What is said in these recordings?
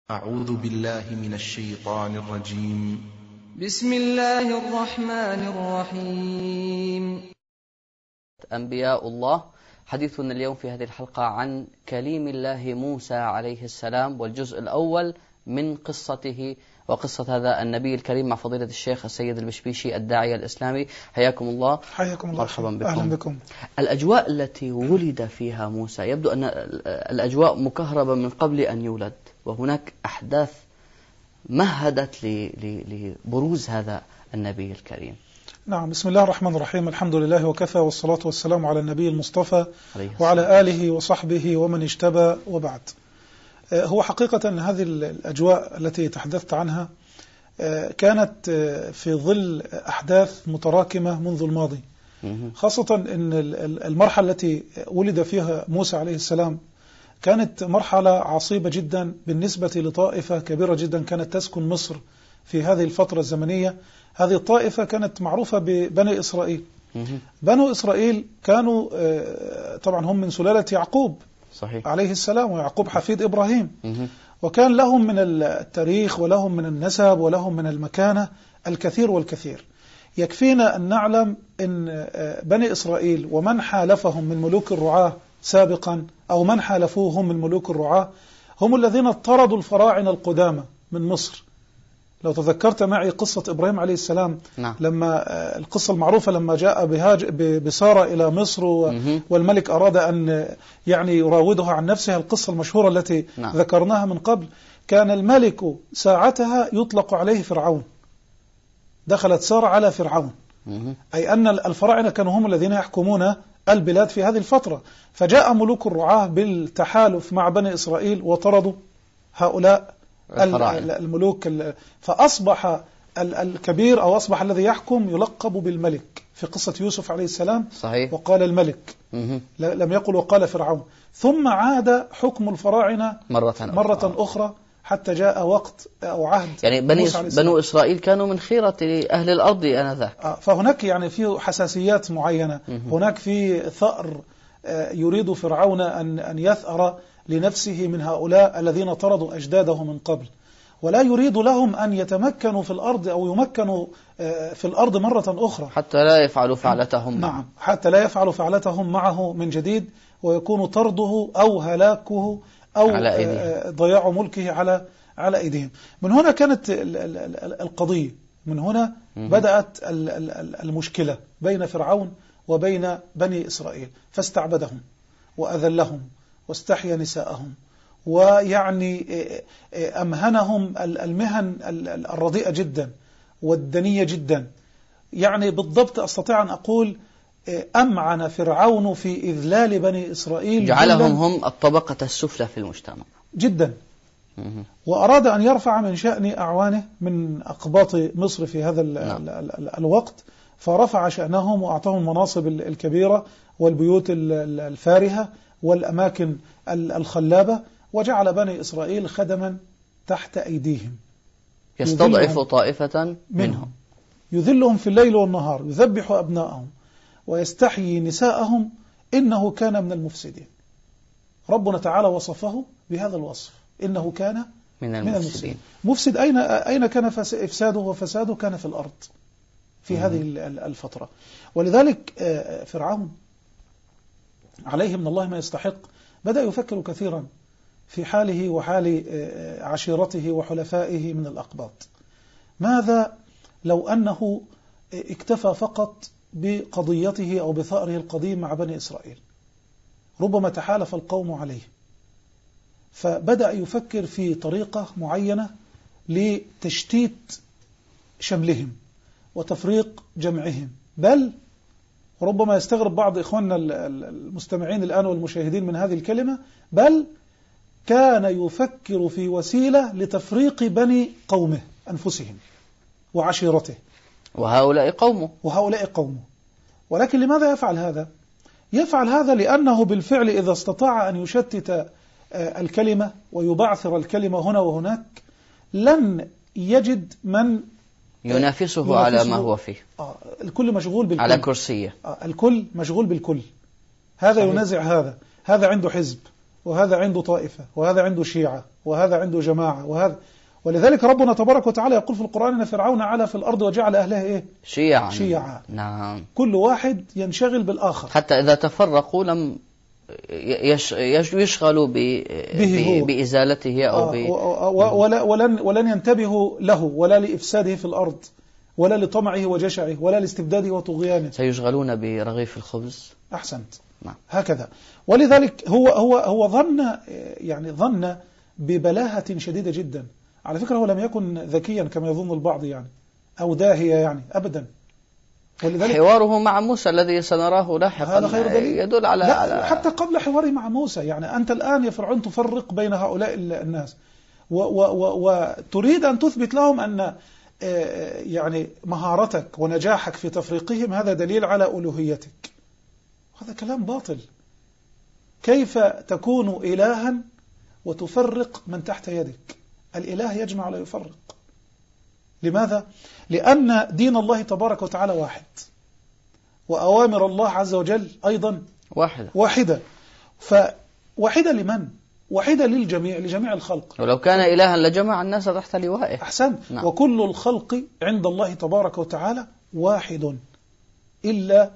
أعوذ بالله من الشيطان الرجيم. بسم الله الرحمن الرحيم. أنبياء الله. حديثنا اليوم في هذه الحلقة عن كليم الله موسى عليه السلام، والجزء الأول من قصته وقصة هذا النبي الكريم مع فضيلة الشيخ السيد البشبيشي الداعية الإسلامي. حياكم الله. حياكم الله. مرحبا بكم. أهلا بكم. الأجواء التي ولد فيها موسى، يبدو أن الأجواء مكهربة من قبل أن يولد، وهناك أحداث مهدت لبروز هذا النبي الكريم. نعم، بسم الله الرحمن الرحيم. الحمد لله وكفى، والصلاة والسلام على النبي المصطفى وعلى آله وصحبه ومن اجتبى، وبعد. هو حقيقة أن هذه الأجواء التي تحدثت عنها كانت في ظل أحداث متراكمة منذ الماضي، خاصة أن المرحلة التي ولد فيها موسى عليه السلام كانت مرحلة عصيبة جدا بالنسبة لطائفة كبيرة جدا كانت تسكن مصر في هذه الفترة الزمنية. هذه الطائفة كانت معروفة ببني إسرائيل. بنو إسرائيل كانوا طبعا هم من سلالة يعقوب صحيح عليه السلام، ويعقوب حفيد إبراهيم، وكان لهم من التاريخ ولهم من النسب ولهم من المكانة الكثير والكثير. يكفينا أن نعلم أن بني إسرائيل ومن حالفهم من ملوك الرعاة سابقا، أو من حالفوهم من ملوك الرعاة، هم الذين طردوا الفراعنة القدامى من مصر. لو تذكرت معي قصة إبراهيم عليه السلام، لما القصة المعروفة لما جاء بسارة إلى مصر والملك أراد أن يراودها عن نفسها، القصة المشهورة التي ذكرناها من قبل، كان الملك ساعتها يطلق عليه فرعون. دخلت سارة على فرعون، أي أن الفراعنة كانوا هم الذين يحكمون البلاد في هذه الفترة. فجاء ملوك الرعاة بالتحالف مع بني إسرائيل وطردوا هؤلاء الملوك، فأصبح الكبير أو أصبح الذي يحكم يلقب بالملك في قصة يوسف عليه السلام صحيح. وقال الملك لم يقل وقال فرعون. ثم عاد حكم الفراعنة مرة أخرى حتى جاء وقت أو عهد بنو إسرائيل كانوا من خيرة أهل الأرض آنذاك. فهناك في حساسيات معينة. هناك في ثأر يريد فرعون أن يثأر لنفسه من هؤلاء الذين طردوا أجداده من قبل، ولا يريد لهم أن يتمكنوا في الأرض أو يمكنوا في الأرض مرة أخرى، حتى لا يفعلوا فعلتهم معه. نعم، حتى لا يفعلوا فعلتهم معه من جديد، ويكون طرده أو هلاكه أو ضياع ملكه على أيديهم. من هنا كانت القضية، من هنا بدأت المشكلة بين فرعون وبين بني إسرائيل، فاستعبدهم وأذلهم واستحيا نساءهم، أمهنهم المهن الرديئة جدا والدنية جدا. بالضبط أستطيع أن أقول أمعن فرعون في إذلال بني إسرائيل، جعلهم هم الطبقة السفلى في المجتمع جدا، وأراد أن يرفع من شأن أعوانه من أقباط مصر في هذا الوقت، فرفع شأنهم وأعطاهم المناصب الكبيرة والبيوت الفارهة والأماكن الخلابة، وجعل بني إسرائيل خدما تحت أيديهم، يستضعف طائفة منهم، يذلهم في الليل والنهار، يذبح أبناءهم ويستحيي نساءهم، إنه كان من المفسدين. ربنا تعالى وصفه بهذا الوصف، إنه كان من المفسدين. مفسد أين كان إفساده وفساده؟ كان في الأرض في هذه الفترة. ولذلك فرعون عليه من الله ما يستحق بدأ يفكر كثيرا في حاله وحال عشيرته وحلفائه من الأقباط. ماذا لو أنه اكتفى فقط بقضيته أو بثأره القديم مع بني إسرائيل؟ ربما تحالف القوم عليه، فبدأ يفكر في طريقة معينة لتشتيت شملهم وتفريق جمعهم. بل ربما يستغرب بعض إخواننا المستمعين الآن والمشاهدين من هذه الكلمة، بل كان يفكر في وسيلة لتفريق بني قومه أنفسهم وعشيرته، وهؤلاء قومه. ولكن لماذا يفعل هذا؟ يفعل هذا لأنه بالفعل إذا استطاع أن يشتت الكلمة ويبعثر الكلمة هنا وهناك، لن يجد من ينافسه على ما هو فيه. الكل مشغول بالكل، على كرسية. الكل مشغول بالكل، هذا ينازع هذا عنده حزب، وهذا عنده طائفة، وهذا عنده شيعة، وهذا عنده جماعة وهذا. ولذلك ربنا تبارك وتعالى يقول في القرآن إن فرعون علا في الأرض وجعل أهلها إيه؟ شيعا. نعم. كل واحد ينشغل بالآخر، حتى إذا تفرقوا لم يشغلوا بإزالته أو ولن ينتبهوا له ولا لإفساده في الأرض ولا لطمعه وجشعه ولا لاستبداده وطغيانه. سيشغلون برغيف الخبز. أحسنت. نعم. هكذا. ولذلك هو ظن ببلاهة شديدة جدا. على فكرة هو لم يكن ذكيا كما يظن البعض يعني، أو داهية يعني، أبدا. ولذلك حواره مع موسى الذي سنراه لاحقا هذا خير دليل يدل على حتى قبل حواره مع موسى. يعني أنت الآن يا فرعون تفرق بين هؤلاء الناس وتريد أن تثبت لهم أن يعني مهارتك ونجاحك في تفريقهم هذا دليل على ألوهيتك. هذا كلام باطل. كيف تكون إلها وتفرق من تحت يدك؟ الإله يجمع ولا يفرق. لماذا؟ لأن دين الله تبارك وتعالى واحد، وأوامر الله عز وجل أيضا واحدة. فواحدة لمن؟ واحدة للجميع، لجميع الخلق. ولو كان إلها لجمع الناس تحت لوائه. أحسن. نعم. وكل الخلق عند الله تبارك وتعالى واحد، إلا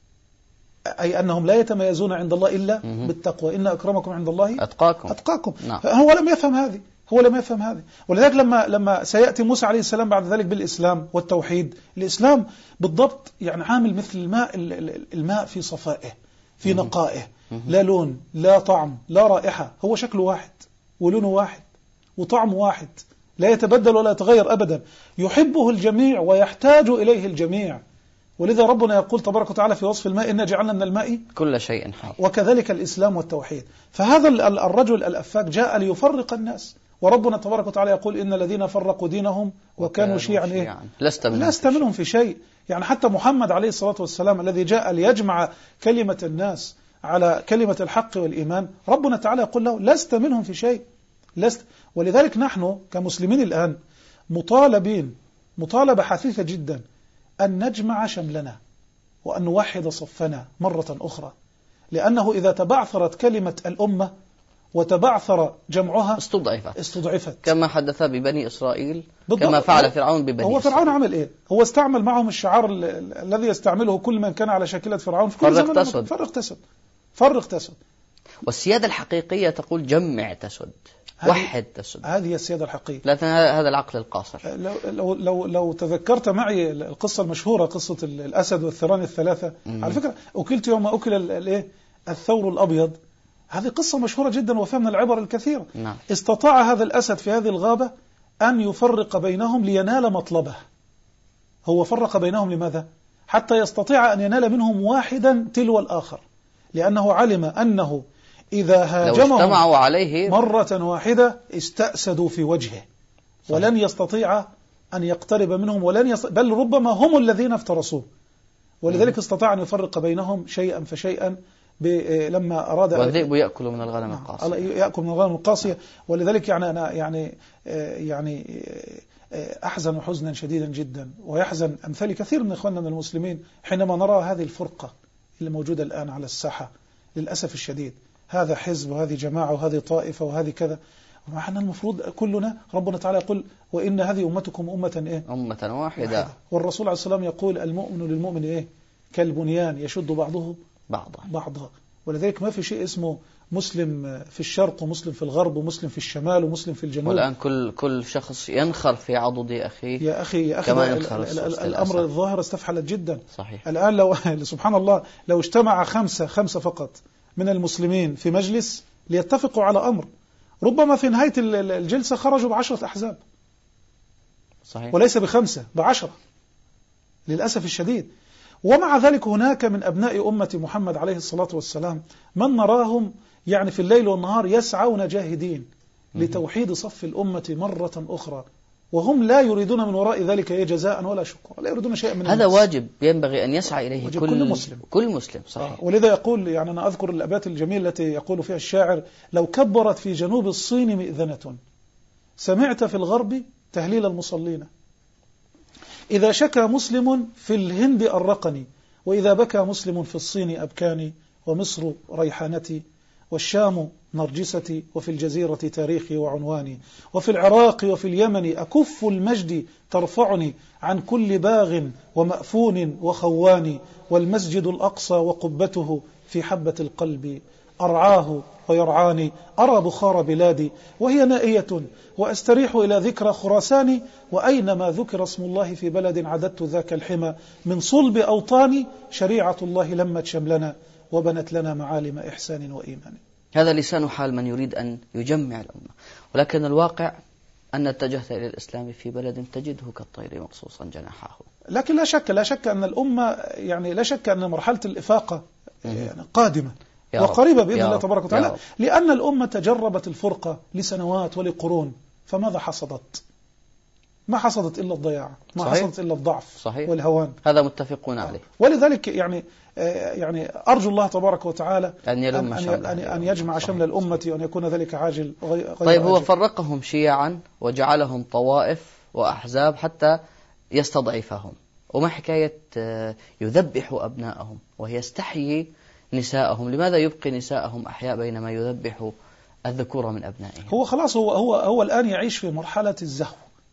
أي أنهم لا يتميزون عند الله إلا بالتقوى. إن أكرمكم عند الله أتقاكم. نعم. هو لم يفهم هذه. ولذلك لما سيأتي موسى عليه السلام بعد ذلك بالإسلام والتوحيد، الإسلام بالضبط يعني عامل مثل الماء في صفائه، في نقائه، لا لون لا طعم لا رائحة، هو شكله واحد ولونه واحد وطعمه واحد، لا يتبدل ولا يتغير أبدا، يحبه الجميع ويحتاج إليه الجميع. ولذا ربنا يقول تبارك وتعالى في وصف الماء إنا جعلنا من الماء كل شيء حي. وكذلك الإسلام والتوحيد. فهذا الرجل الأفاك جاء ليفرق الناس، وربنا تبارك وتعالى يقول إن الذين فرقوا دينهم وكانوا شيعا لست منهم في شيء. يعني حتى محمد عليه الصلاة والسلام الذي جاء ليجمع كلمة الناس على كلمة الحق والإيمان، ربنا تعالى يقول له لست منهم في شيء. ولذلك نحن كمسلمين الآن مطالبة حثيثة جدا أن نجمع شملنا وأن نوحد صفنا مرة أخرى، لأنه إذا تبعثرت كلمة الأمة وتبعثر جمعها استضعفت كما حدث ببني إسرائيل بالضبط. كما فعل فرعون ببني إسرائيل. هو فرعون عمل إيه؟ هو استعمل معهم الشعار الذي يستعمله كل من كان على شاكلة فرعون في كل زمن. فرق تسد. والسيادة الحقيقية تقول جمع تسد، وحد تسد. هذه السيادة الحقيقية، لكن هذا العقل القاصر. لو تذكرت معي القصة المشهورة، قصة الأسد والثيران الثلاثة. على فكرة أكلت يوم أكل الثور الأبيض، هذه قصة مشهورة جدا وفيها من العبر الكثيرة. نعم. استطاع هذا الأسد في هذه الغابة أن يفرق بينهم لينال مطلبه. هو فرق بينهم لماذا؟ حتى يستطيع أن ينال منهم واحدا تلو الآخر، لأنه علم أنه إذا هاجمهم عليه مرة واحدة استأسدوا في وجهه. صحيح. ولن يستطيع أن يقترب منهم بل ربما هم الذين افترسوه. ولذلك استطاع أن يفرق بينهم شيئا فشيئا لما أراد. والذئب يأكل من الغنم القاسية. يأكل من الغنم القاسية. ولذلك أنا يعني أحزن حزنا شديدا جدا، ويحزن أمثال كثير من إخواننا من المسلمين حينما نرى هذه الفرقة اللي موجودة الآن على الساحة للأسف الشديد. هذا حزب وهذه جماعة وهذه طائفة وهذه كذا. ومعنا المفروض كلنا، ربنا تعالى يقول وإن هذه أمتكم أمة واحدة. والرسول عليه السلام يقول المؤمن للمؤمن كالبنيان يشد بعضه بعضا. ولذلك ما في شيء اسمه مسلم في الشرق ومسلم في الغرب ومسلم في الشمال ومسلم في الجنوب. والآن كل شخص ينخر في عضد أخيه. يا أخي كما ينخر الأمر الظاهر استفحلت جدا. صحيح. الآن لو سبحان الله لو اجتمع خمسة فقط من المسلمين في مجلس ليتفقوا على أمر، ربما في نهاية الجلسة خرجوا ب10 أحزاب. صحيح. وليس ب5 ب10 للأسف الشديد. ومع ذلك هناك من أبناء أمة محمد عليه الصلاة والسلام من نراهم يعني في الليل والنهار يسعون جاهدين لتوحيد صف الأمة مرة أخرى، وهم لا يريدون من وراء ذلك جزاء ولا شكر، لا يريدون شيئا من هذا الناس. واجب ينبغي أن يسعى إليه كل مسلم. صحيح. ولذا يقول يعني أنا أذكر الأبيات الجميلة التي يقول فيها الشاعر: لو كبرت في جنوب الصين مئذنة سمعت في الغرب تهليل المصلين، إذا شكى مسلم في الهند أرقني، وإذا بكى مسلم في الصين أبكاني، ومصر ريحانتي والشام نرجستي، وفي الجزيرة تاريخي وعنواني، وفي العراق وفي اليمن أكف المجد ترفعني عن كل باغ ومأفون وخوان، والمسجد الأقصى وقبته في حبة القلب أرعاه ويرعاني، أرى بخار بلادي وهي نائية وأستريح إلى ذكرى خراساني، وأينما ذكر اسم الله في بلد عددت ذاك الحمى، من صلب أوطاني شريعة الله لمت شملنا وبنت لنا معالم إحسان وإيمان. هذا لسان حال من يريد أن يجمع الأمة، ولكن الواقع أن اتجهت إلى الإسلام في بلد تجده كالطير مقصوصا جناحه. لكن لا شك أن الأمة يعني لا شك أن مرحلة الإفاقة يعني قادمة وقريبة بإذن الله تبارك وتعالى، لأن الأمة تجربت الفرقة لسنوات ولقرون، فماذا حصدت؟ ما حصدت إلا الضياع، ما صحيح. حصدت إلا الضعف صحيح. والهوان. هذا متفقون عليه. ولذلك يعني أرجو الله تبارك وتعالى أن يجمع شمل الأمة وأن يكون ذلك عاجل غير طيب هو فرقهم شيعا وجعلهم طوائف وأحزاب حتى يستضعفهم، وما حكاية يذبح أبناءهم ويستحيي نساءهم؟ لماذا يبقي نساءهم أحياء بينما يذبح الذكور من أبنائهم؟ هو خلاص هو الآن يعيش في مرحلة الزهو،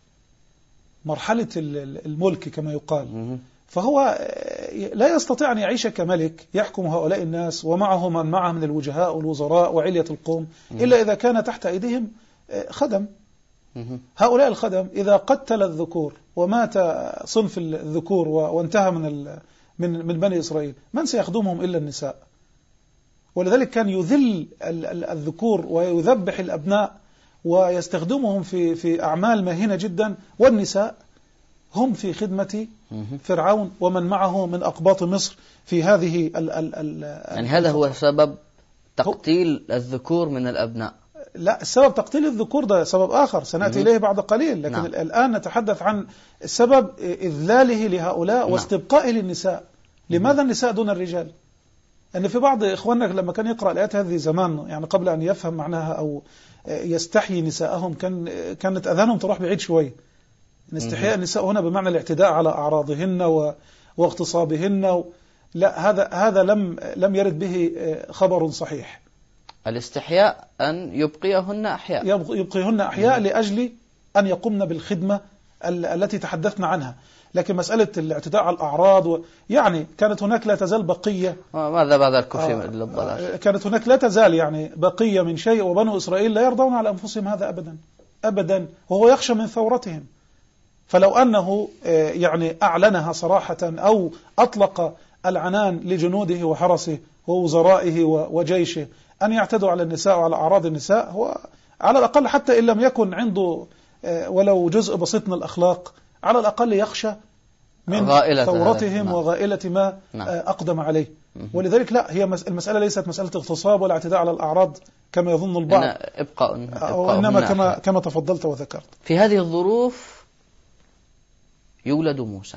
مرحلة الملك كما يقال. فهو لا يستطيع أن يعيش كملك يحكم هؤلاء الناس ومعه من معه من الوجهاء والوزراء وعلية القوم إلا إذا كان تحت أيديهم خدم. هؤلاء الخدم إذا قتل الذكور ومات صنف الذكور وانتهى من بني إسرائيل، من سيخدمهم إلا النساء؟ ولذلك كان يذل الذكور ويذبح الأبناء ويستخدمهم في أعمال ماهنة جدا، والنساء هم في خدمة فرعون ومن معه من أقباط مصر في هذه يعني هذا هو سبب تقتيل الذكور من الأبناء؟ لا، السبب تقتيل الذكور ده سبب آخر سنأتي إليه بعد قليل، لكن نعم. الآن نتحدث عن السبب إذلاله لهؤلاء نعم. واستبقائه للنساء. لماذا النساء دون الرجال؟ أن في بعض إخواننا لما كان يقرأ الآيات هذه زمان يعني قبل أن يفهم معناها أو يستحيي نساءهم كانت أذانهم تروح بعيد شوي. استحياء النساء هنا بمعنى الاعتداء على أعراضهن واغتصابهن لا، هذا لم يرد به خبر صحيح. الاستحياء أن يبقيهن أحياء، يبقيهن أحياء لأجل أن يقمن بالخدمة التي تحدثنا عنها. لكن مسألة الاعتداء على الأعراض يعني كانت هناك لا تزال بقية. ماذا بعد الكفر للضلال؟ كانت هناك لا تزال يعني بقية من شيء، وبنو إسرائيل لا يرضون على أنفسهم هذا أبدا أبدا، وهو يخشى من ثورتهم. فلو أنه يعني أعلنها صراحة أو أطلق العنان لجنوده وحرسه ووزرائه وجيشه أن يعتدوا على النساء وعلى أعراض النساء، هو على الأقل حتى إن لم يكن عنده ولو جزء بسيط من الأخلاق، على الأقل يخشى من ثورتهم وغائلة ما أقدم عليه. ولذلك لا، هي المسألة ليست مسألة اغتصاب ولا اعتداء على الأعراض كما يظن البعض، وإنما كما تفضلت وذكرت. في هذه الظروف يولد موسى،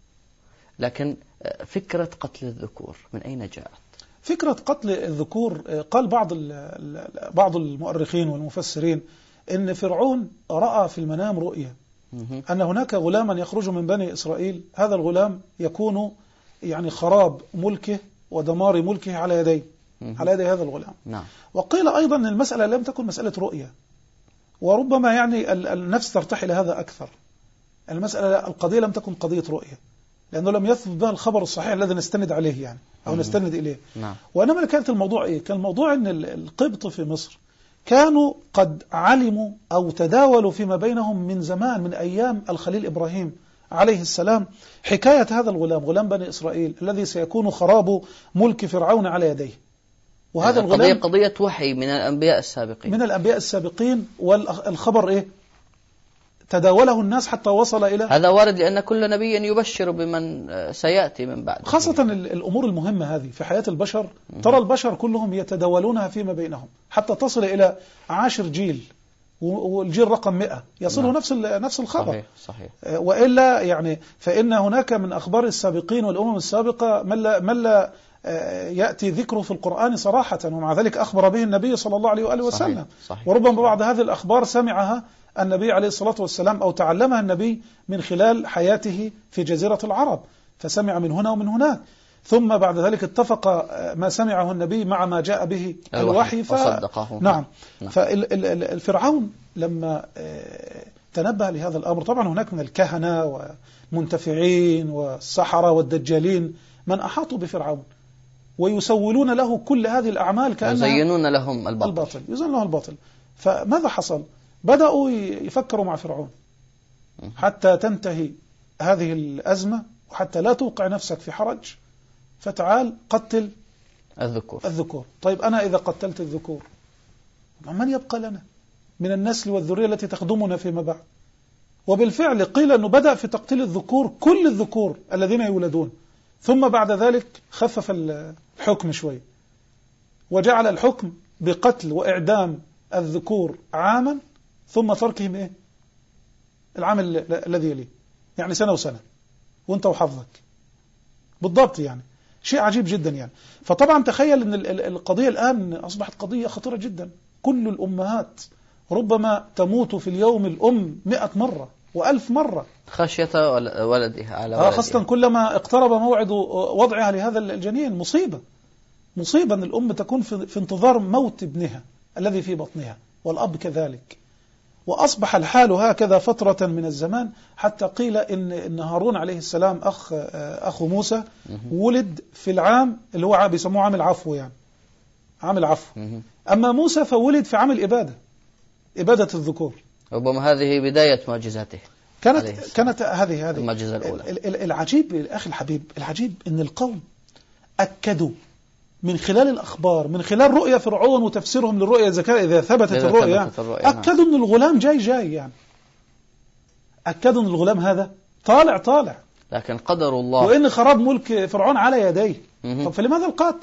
لكن فكرة قتل الذكور من أين جاءت؟ فكرة قتل الذكور قال بعض المؤرخين والمفسرين إن فرعون رأى في المنام رؤيا أن هناك غلاما يخرج من بني إسرائيل، هذا الغلام يكون يعني خراب ملكه ودمار ملكه على يدي هذا الغلام. نعم. وقيل أيضا أن المسألة لم تكن مسألة رؤيا، وربما يعني النفس ترتاح إلى هذا أكثر. المسألة القضية لم تكن قضية رؤيا، لأنه لم يثبت بها الخبر الصحيح الذي نستند عليه يعني أو نستند إليه. نعم. وإنما كانت الموضوع إيه؟ كان الموضوع أن القبط في مصر كانوا قد علموا أو تداولوا فيما بينهم من زمان، من أيام الخليل إبراهيم عليه السلام، حكاية هذا الغلام، غلام بني إسرائيل الذي سيكون خراب ملك فرعون على يديه. وهذا الغلام قضية وحي من الأنبياء السابقين. والخبر إيه؟ تداوله الناس حتى وصل إلى هذا وارد، لأن كل نبي يبشر بمن سيأتي من بعد. خاصة الأمور المهمة هذه في حياة البشر، ترى البشر كلهم يتداولونها فيما بينهم حتى تصل إلى 10 جيل، والجيل رقم 100 يصله نفس الخبر. صحيح. وإلا يعني فإن هناك من أخبار السابقين والأمم السابقة من لا يأتي ذكره في القرآن صراحة، ومع ذلك أخبر به النبي صلى الله عليه وآله وسلم. صحيح. وربما بعض هذه الأخبار سمعها النبي عليه الصلاة والسلام أو تعلمها النبي من خلال حياته في جزيرة العرب، فسمع من هنا ومن هناك. ثم بعد ذلك اتفق ما سمعه النبي مع ما جاء به الوحي فصدقه. نعم. فالفرعون لما تنبه لهذا الأمر، طبعا هناك من الكهنة ومنتفعين والسحرة والدجالين من أحاطوا بفرعون ويسولون له كل هذه الأعمال كأنها يزينون لهم الباطل. يزينون لهم الباطل. فماذا حصل؟ بدأوا يفكروا مع فرعون حتى تنتهي هذه الأزمة وحتى لا توقع نفسك في حرج، فتعال قتل الذكور. طيب أنا إذا قتلت الذكور من يبقى لنا من النسل والذرية التي تخدمنا فيما بعد؟ وبالفعل قيل أنه بدأ في تقتيل الذكور، كل الذكور الذين يولدون، ثم بعد ذلك خفف الحكم شوي وجعل الحكم بقتل وإعدام الذكور عاما ثم تركهم العام الذي يليه، يعني سنة وسنة وانت وحظك بالضبط. يعني شيء عجيب جدا يعني. فطبعا تخيل ان القضية الآن أصبحت قضية خطيرة جدا. كل الأمهات ربما تموت في اليوم الأم 100 مرة و1000 مرة خشية ولدها على ولدها. خاصة كلما اقترب موعد وضعها لهذا الجنين. مصيبة أن الأم تكون في انتظار موت ابنها الذي في بطنها، والأب كذلك. وأصبح الحال هكذا فترة من الزمان، حتى قيل إن هارون عليه السلام أخو موسى ولد في العام اللي هو بيسموه عام العفو، يعني عام العفو. أما موسى فولد في عام إبادة الذكور. ربما هذه بداية معجزاته. كانت هذه المعجزة الأولى. العجيب أخي الحبيب، العجيب إن القوم أكدوا من خلال الأخبار، من خلال رؤية فرعون وتفسيرهم للرؤية إذا ثبتت الرؤية يعني. أكدوا أن الغلام جاي يعني. أكدوا أن الغلام هذا طالع. لكن قدر الله، وإن خراب ملك فرعون على يديه. طب فلماذا القتل؟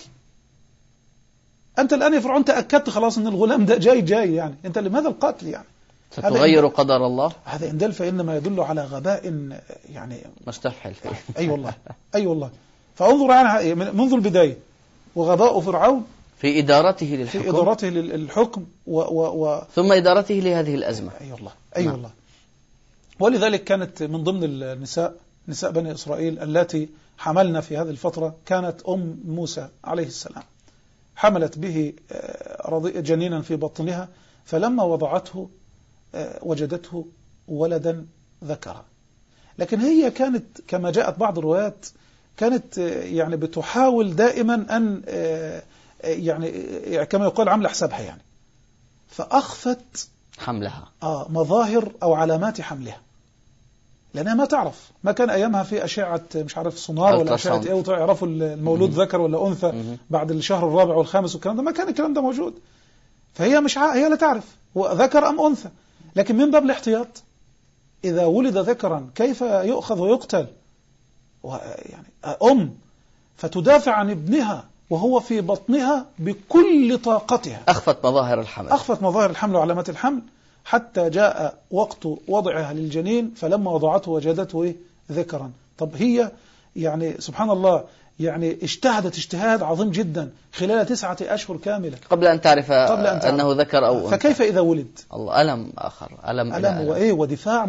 أنت الآن يا فرعون تأكدت خلاص أن الغلام ده جاي يعني، أنت لماذا القتل يعني؟ ستغير قدر الله. هذا إن دل فإنما يدل على غباء يعني مستحيل فيه. أي والله. فانظر يعني منذ البداية وغباء فرعون في إدارته للحكم ثم إدارته لهذه الأزمة. أي والله. ولذلك كانت من ضمن نساء بني إسرائيل التي حملنا في هذه الفترة كانت أم موسى عليه السلام، حملت به جنينا في بطنها، فلما وضعته وجدته ولدا ذكرا. لكن هي كانت كما جاءت بعض الروايات كانت يعني بتحاول دائما أن يعني كما يقال عمل حسابها يعني، فأخفت حملها مظاهر أو علامات حملها، لأنها ما تعرف، ما كان أيامها في أشعة مش عارف سونار ولا أشعة إيه وتعرفوا المولود ذكر ولا أنثى بعد الشهر الرابع والخامس والكلام ده، ما كان الكلام ده موجود. فهي هي لا تعرف هو ذكر أم أنثى، لكن من باب الاحتياط إذا ولد ذكرا كيف يؤخذ ويقتل؟ يعني فتدافع عن ابنها وهو في بطنها بكل طاقتها. أخفت مظاهر الحمل وعلامات الحمل حتى جاء وقت وضعها للجنين، فلما وضعته وجدته ذكرا. طب هي يعني سبحان الله يعني اجتهدت اجتهاد عظيم جدا خلال 9 أشهر كاملة قبل أن تعرف أنه ذكر أو أنثى. فكيف إذا ولد؟ الله ألم آخر، ألم ودفاع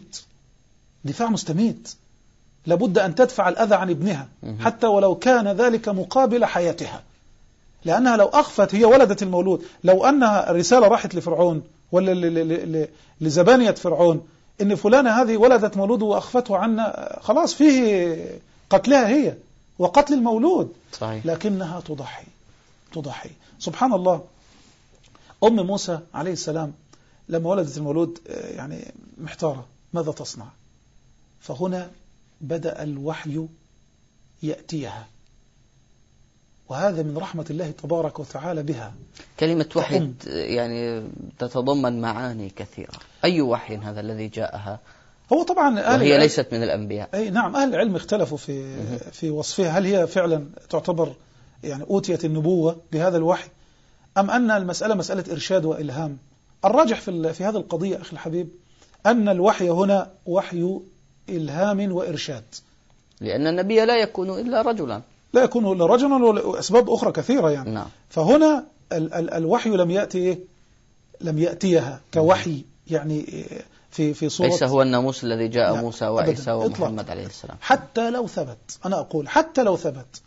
مستميت. لابد أن تدفع الأذى عن ابنها حتى ولو كان ذلك مقابل حياتها، لأنها لو أخفت، هي ولدت المولود، لو أنها الرسالة راحت لفرعون ولا لزبانية فرعون إن فلانة هذه ولدت مولود وأخفته عنا، خلاص فيه قتلها هي وقتل المولود. صحيح. لكنها تضحي. سبحان الله. أم موسى عليه السلام لما ولدت المولود يعني محتارة ماذا تصنع، فهنا بدأ الوحي يأتيها، وهذا من رحمة الله تبارك وتعالى بها. كلمة وحي يعني تتضمن معاني كثيرة. أي وحي هذا الذي جاءها؟ هو طبعا وهي ليست من الأنبياء. أي نعم، أهل العلم اختلفوا في وصفها، هل هي فعلا تعتبر يعني أوتيت النبوة بهذا الوحي، أم أن المسألة مسألة إرشاد وإلهام. الراجح في هذه القضية أخي الحبيب أن الوحي هنا وحي إلهام وإرشاد، لأن النبي لا يكون إلا رجلا، وأسباب أخرى كثيرة يعني. نعم. فهنا الوحي لم يأتيها كوحي يعني في صورة، ليس هو الناموس الذي جاء موسى وعيسى ومحمد عليه السلام. حتى لو ثبت، أنا أقول حتى لو ثبت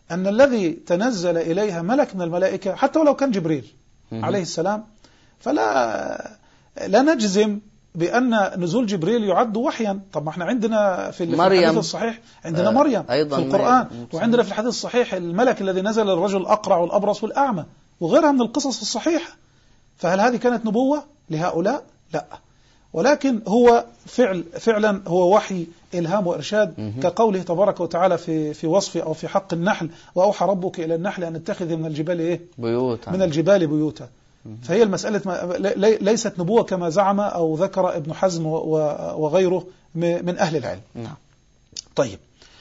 أن الذي تنزل إليها ملك من الملائكة حتى ولو كان جبريل عليه السلام، فلا نجزم بأن نزول جبريل يعد وحيا. طب ما احنا عندنا في الحديث الصحيح عندنا مريم أيضا في القرآن، وعندنا في الحديث الصحيح الملك الذي نزل للرجل الأقرع والأبرص والأعمى وغيرها من القصص الصحيحة. فهل هذه كانت نبوة لهؤلاء؟ لا، ولكن هو فعلا هو وحي إلهام وإرشاد، كقوله تبارك وتعالى في وصف أو في حق النحل: وأوحى ربك إلى النحل أن اتخذ من الجبال بيوتا، من الجبال بيوتا. فهي المسألة ليست نبوة كما زعم أو ذكر ابن حزم وغيره من أهل العلم. طيب،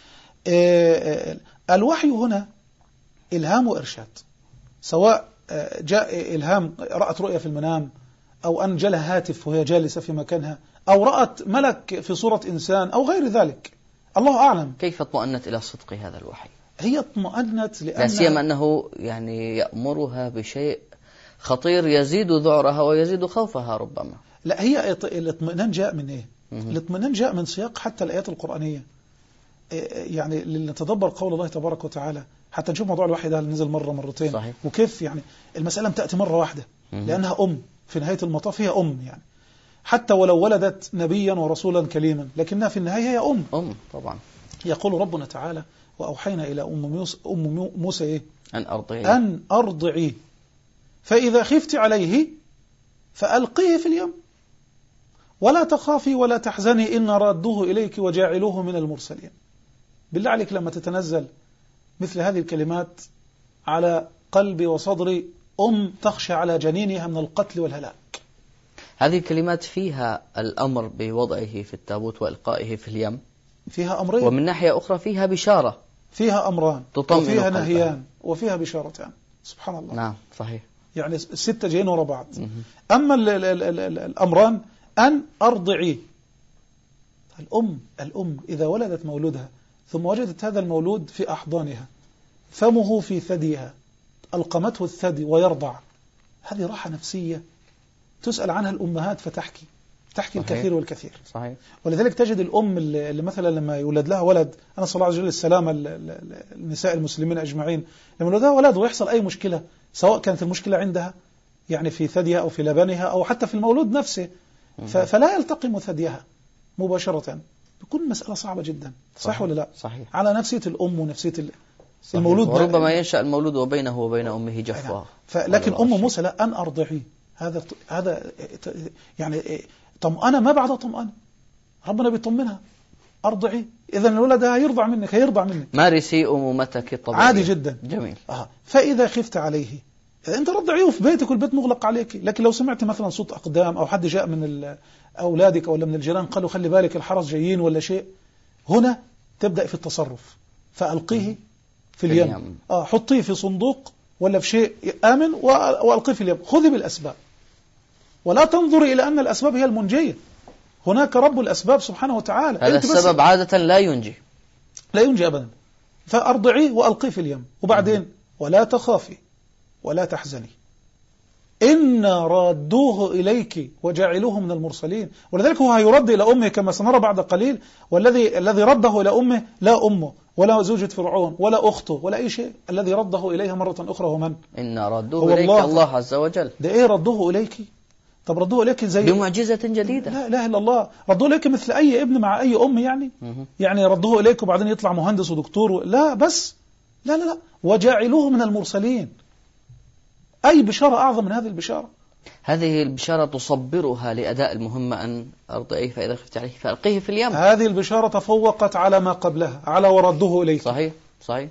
الوحي هنا إلهام وإرشاد، سواء جاء إلهام رأت رؤية في المنام، أو أن جلها هاتف وهي جالسة في مكانها، أو رأت ملك في صورة إنسان، أو غير ذلك، الله أعلم. كيف اطمأنت إلى صدق هذا الوحي؟ هي اطمأنت لا سيما أنه يعني يأمرها بشيء خطير يزيد ذعرها ويزيد خوفها ربما. لا، هي الاطمئنان جاء من إيه؟ الاطمئنان جاء من سياق حتى الآيات القرآنية. يعني لنتدبر قول الله تبارك وتعالى حتى نشوف موضوع الوحي ده اللي نزل مرة مرتين. صحيح. وكيف يعني المسألة تأتي مرة واحدة، لأنها في نهاية المطاف هي يعني حتى ولو ولدت نبيا ورسولا كليما، لكنها في النهاية هي طبعا. يقول ربنا تعالى: وأوحينا إلى أم موسى إيه؟ أن أرضعيه فإذا خفت عليه فألقيه في اليم ولا تخافي ولا تحزني إن رادوه إليك وجاعلوه من المرسلين. بالله عليك لما تتنزل مثل هذه الكلمات على قلبي وصدري تخشى على جنينها من القتل والهلاك. هذه الكلمات فيها الأمر بوضعه في التابوت وإلقائه في اليم، فيها أمرين، ومن ناحية أخرى فيها بشارة، فيها أمران وفيها نهيان وفيها بشارتان. سبحان الله. نعم صحيح. يعني 6 جايين ورا بعض. أما الأمران: أن أرضعيه، الأم إذا ولدت مولودها ثم وجدت هذا المولود في أحضانها، فمه في ثديها، ألقمته الثدي ويرضع، هذه راحة نفسية تسأل عنها الأمهات فتحكي صحيح. الكثير والكثير. صحيح. ولذلك تجد الأم اللي مثلا لما يولد لها ولد، أنا صلى الله عليه وسلم السلامة النساء المسلمين أجمعين، لما يولد لها ولد ويحصل أي مشكلة، سواء كانت المشكلة عندها يعني في ثديها أو في لبنها أو حتى في المولود نفسه، فلا يلتقم ثديها مباشرة، بكون مسألة صعبة جدا. صح ولا لا؟ صحيح. على نفسية الأم ونفسية المولود، وربما ينشأ المولود وبينه وبين أمه جفوة. لكن أم موسى لا، أن أرضعيه، هذا يعني طمأنة ما بعد طمأنة، ربنا بيطمنها: أرضعي، إذا الولد هيرضع منك مارسي أمومتك الطبيعية، عادي جدا. جميل. فإذا خفت عليه، أنت رضعيه في بيتك والبيت مغلق عليك، لكن لو سمعت مثلا صوت أقدام أو حد جاء من أولادك ولا من الجيران قالوا خلي بالك الحرس جايين ولا شيء، هنا تبدأ في التصرف، فألقيه في اليم. حطيه في صندوق ولا في شيء آمن وألقيه في اليم. خذي بالأسباب ولا تنظري إلى أن الأسباب هي المنجية، هناك رب الأسباب سبحانه وتعالى. هذا السبب عادة لا ينجي أبدا. فأرضعيه وألقيه في اليم، وبعدين ولا تخافي ولا تحزني إن رادوه إليك وجعلوه من المرسلين. ولذلك هو هيرد إلى أمه كما سنرى بعد قليل، الذي رده إلى أمه لا أمه ولا زوجة فرعون ولا أخته ولا أي شيء، الذي رده إليها مرة أخرى هو من؟ إن رادوه إليك الله عز وجل. ده إيه ردوه إليك؟ طب ردوه إليك زي بمعجزة جديدة. لا إله إلا الله. ردوه إليك مثل أي ابن مع أي أم يعني ردوه إليك وبعدين يطلع مهندس ودكتور، لا بس لا وجعلوه من المرسلين. أي بشارة أعظم من هذه البشارة؟ هذه البشارة تصبرها لأداء المهمة: أن أرضعيه فإذا خفت عليه فألقيه في اليم. هذه البشارة تفوقت على ما قبلها، على وردوه إليك. صحيح.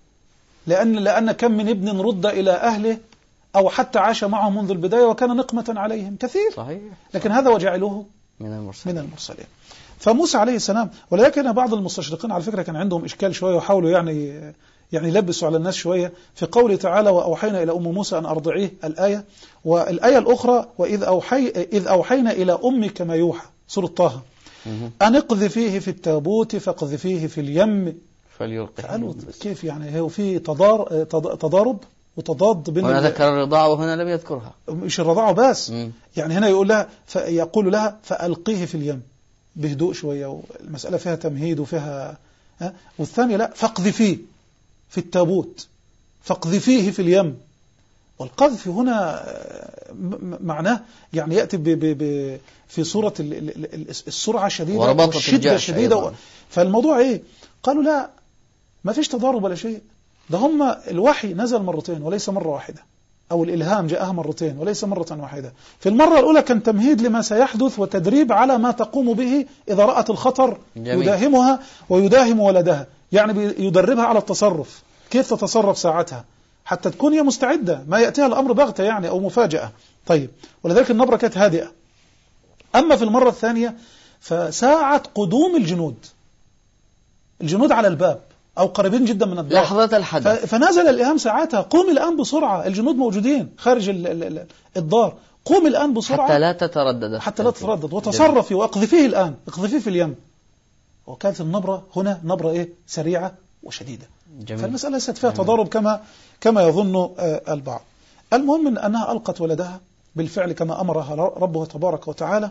لأن كم من ابن رد إلى أهله أو حتى عاش معهم منذ البداية وكان نقمة عليهم كثير. صحيح. لكن هذا وجعلوه من المرسلين. فموسى عليه السلام، ولكن بعض المستشرقين على فكرة كان عندهم إشكال شوية وحاولوا يعني يلبسوا على الناس شوية في قوله تعالى: وأوحينا إلى أم موسى أن أرضعيه، الآية. والآية الأخرى: إذ أوحينا إلى أمك ما يوحى، سورة طه، أن اقذفيه في التابوت فاقذفيه في اليم فليلقه. كيف يعني؟ هو في تضارب وتضاد بين. هنا ذكر الرضاعة وهنا لم يذكرها. مش الرضاعة بس، يعني هنا يقول لها فألقيه في اليم بهدوء شوية، والمسألة فيها تمهيد وفيها والثانية لا، فاقذفيه في التابوت فاقذفيه في اليم. والقذف هنا معناه يعني يأتي في صورة السرعة شديدة والشدة شديدة. فالموضوع إيه؟ قالوا لا، ما فيش تضارب ولا شيء، ده هم الوحي نزل مرتين وليس مرة واحدة، أو الإلهام جاءها مرتين وليس مرة واحدة. في المرة الأولى كان تمهيد لما سيحدث وتدريب على ما تقوم به إذا رأت الخطر. جميل. يداهمها ويداهم ولدها، يعني يدربها على التصرف، كيف تتصرف ساعتها حتى تكون هي مستعدة، ما يأتيها الأمر بغتة يعني أو مفاجأة. طيب، ولذلك النبرة كانت هادئة. أما في المرة الثانية فساعة قدوم الجنود على الباب أو قريبين جدا من الدار، لحظة الحدث، فنزل الإلهام ساعتها، قوم الآن بسرعة، الجنود موجودين خارج الدار، قوم الآن بسرعة حتى لا تتردد وتصرفي وأقذفيه الآن، اقذفيه في اليم. وكانت النبرة هنا نبرة إيه؟ سريعة وشديدة. جميل. فالمسألة ليست فيها تضارب كما يظن البعض. المهم من أنها ألقت ولدها بالفعل كما أمرها ربها تبارك وتعالى،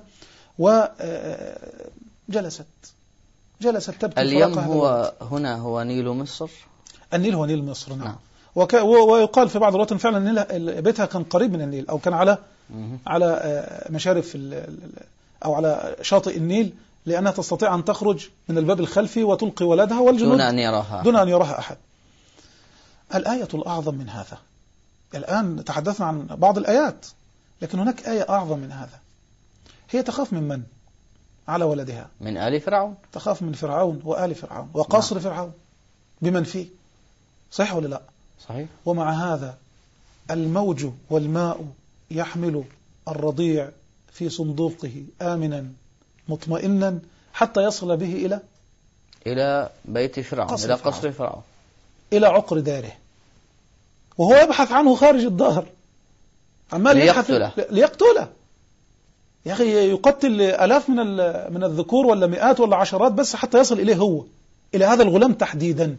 وجلست تبكي. اليم هو نيل مصر. النيل هو نيل مصر، نعم. ويقال في بعض الوقت فعلا ان بيتها كان قريب من النيل، او كان على مشارف او على شاطئ النيل، لأنها تستطيع أن تخرج من الباب الخلفي وتلقي ولدها والجنود دون أن يراها أحد. الآية الأعظم من هذا، الآن تحدثنا عن بعض الآيات، لكن هناك آية أعظم من هذا. هي تخاف من على ولدها؟ من آل فرعون. تخاف من فرعون وآل فرعون وقصر فرعون بمن فيه. صحيح ولا لا؟ صحيح. ومع هذا الموج والماء يحمل الرضيع في صندوقه آمنا مطمئنا حتى يصل به إلى بيت فرعون، إلى قصر فرعون، إلى عقر داره، وهو يبحث عنه خارج الدار، عمال ليقتله. يا أخي يقتل آلاف من الذكور ولا مئات ولا عشرات بس حتى يصل إليه هو، إلى هذا الغلام تحديدا.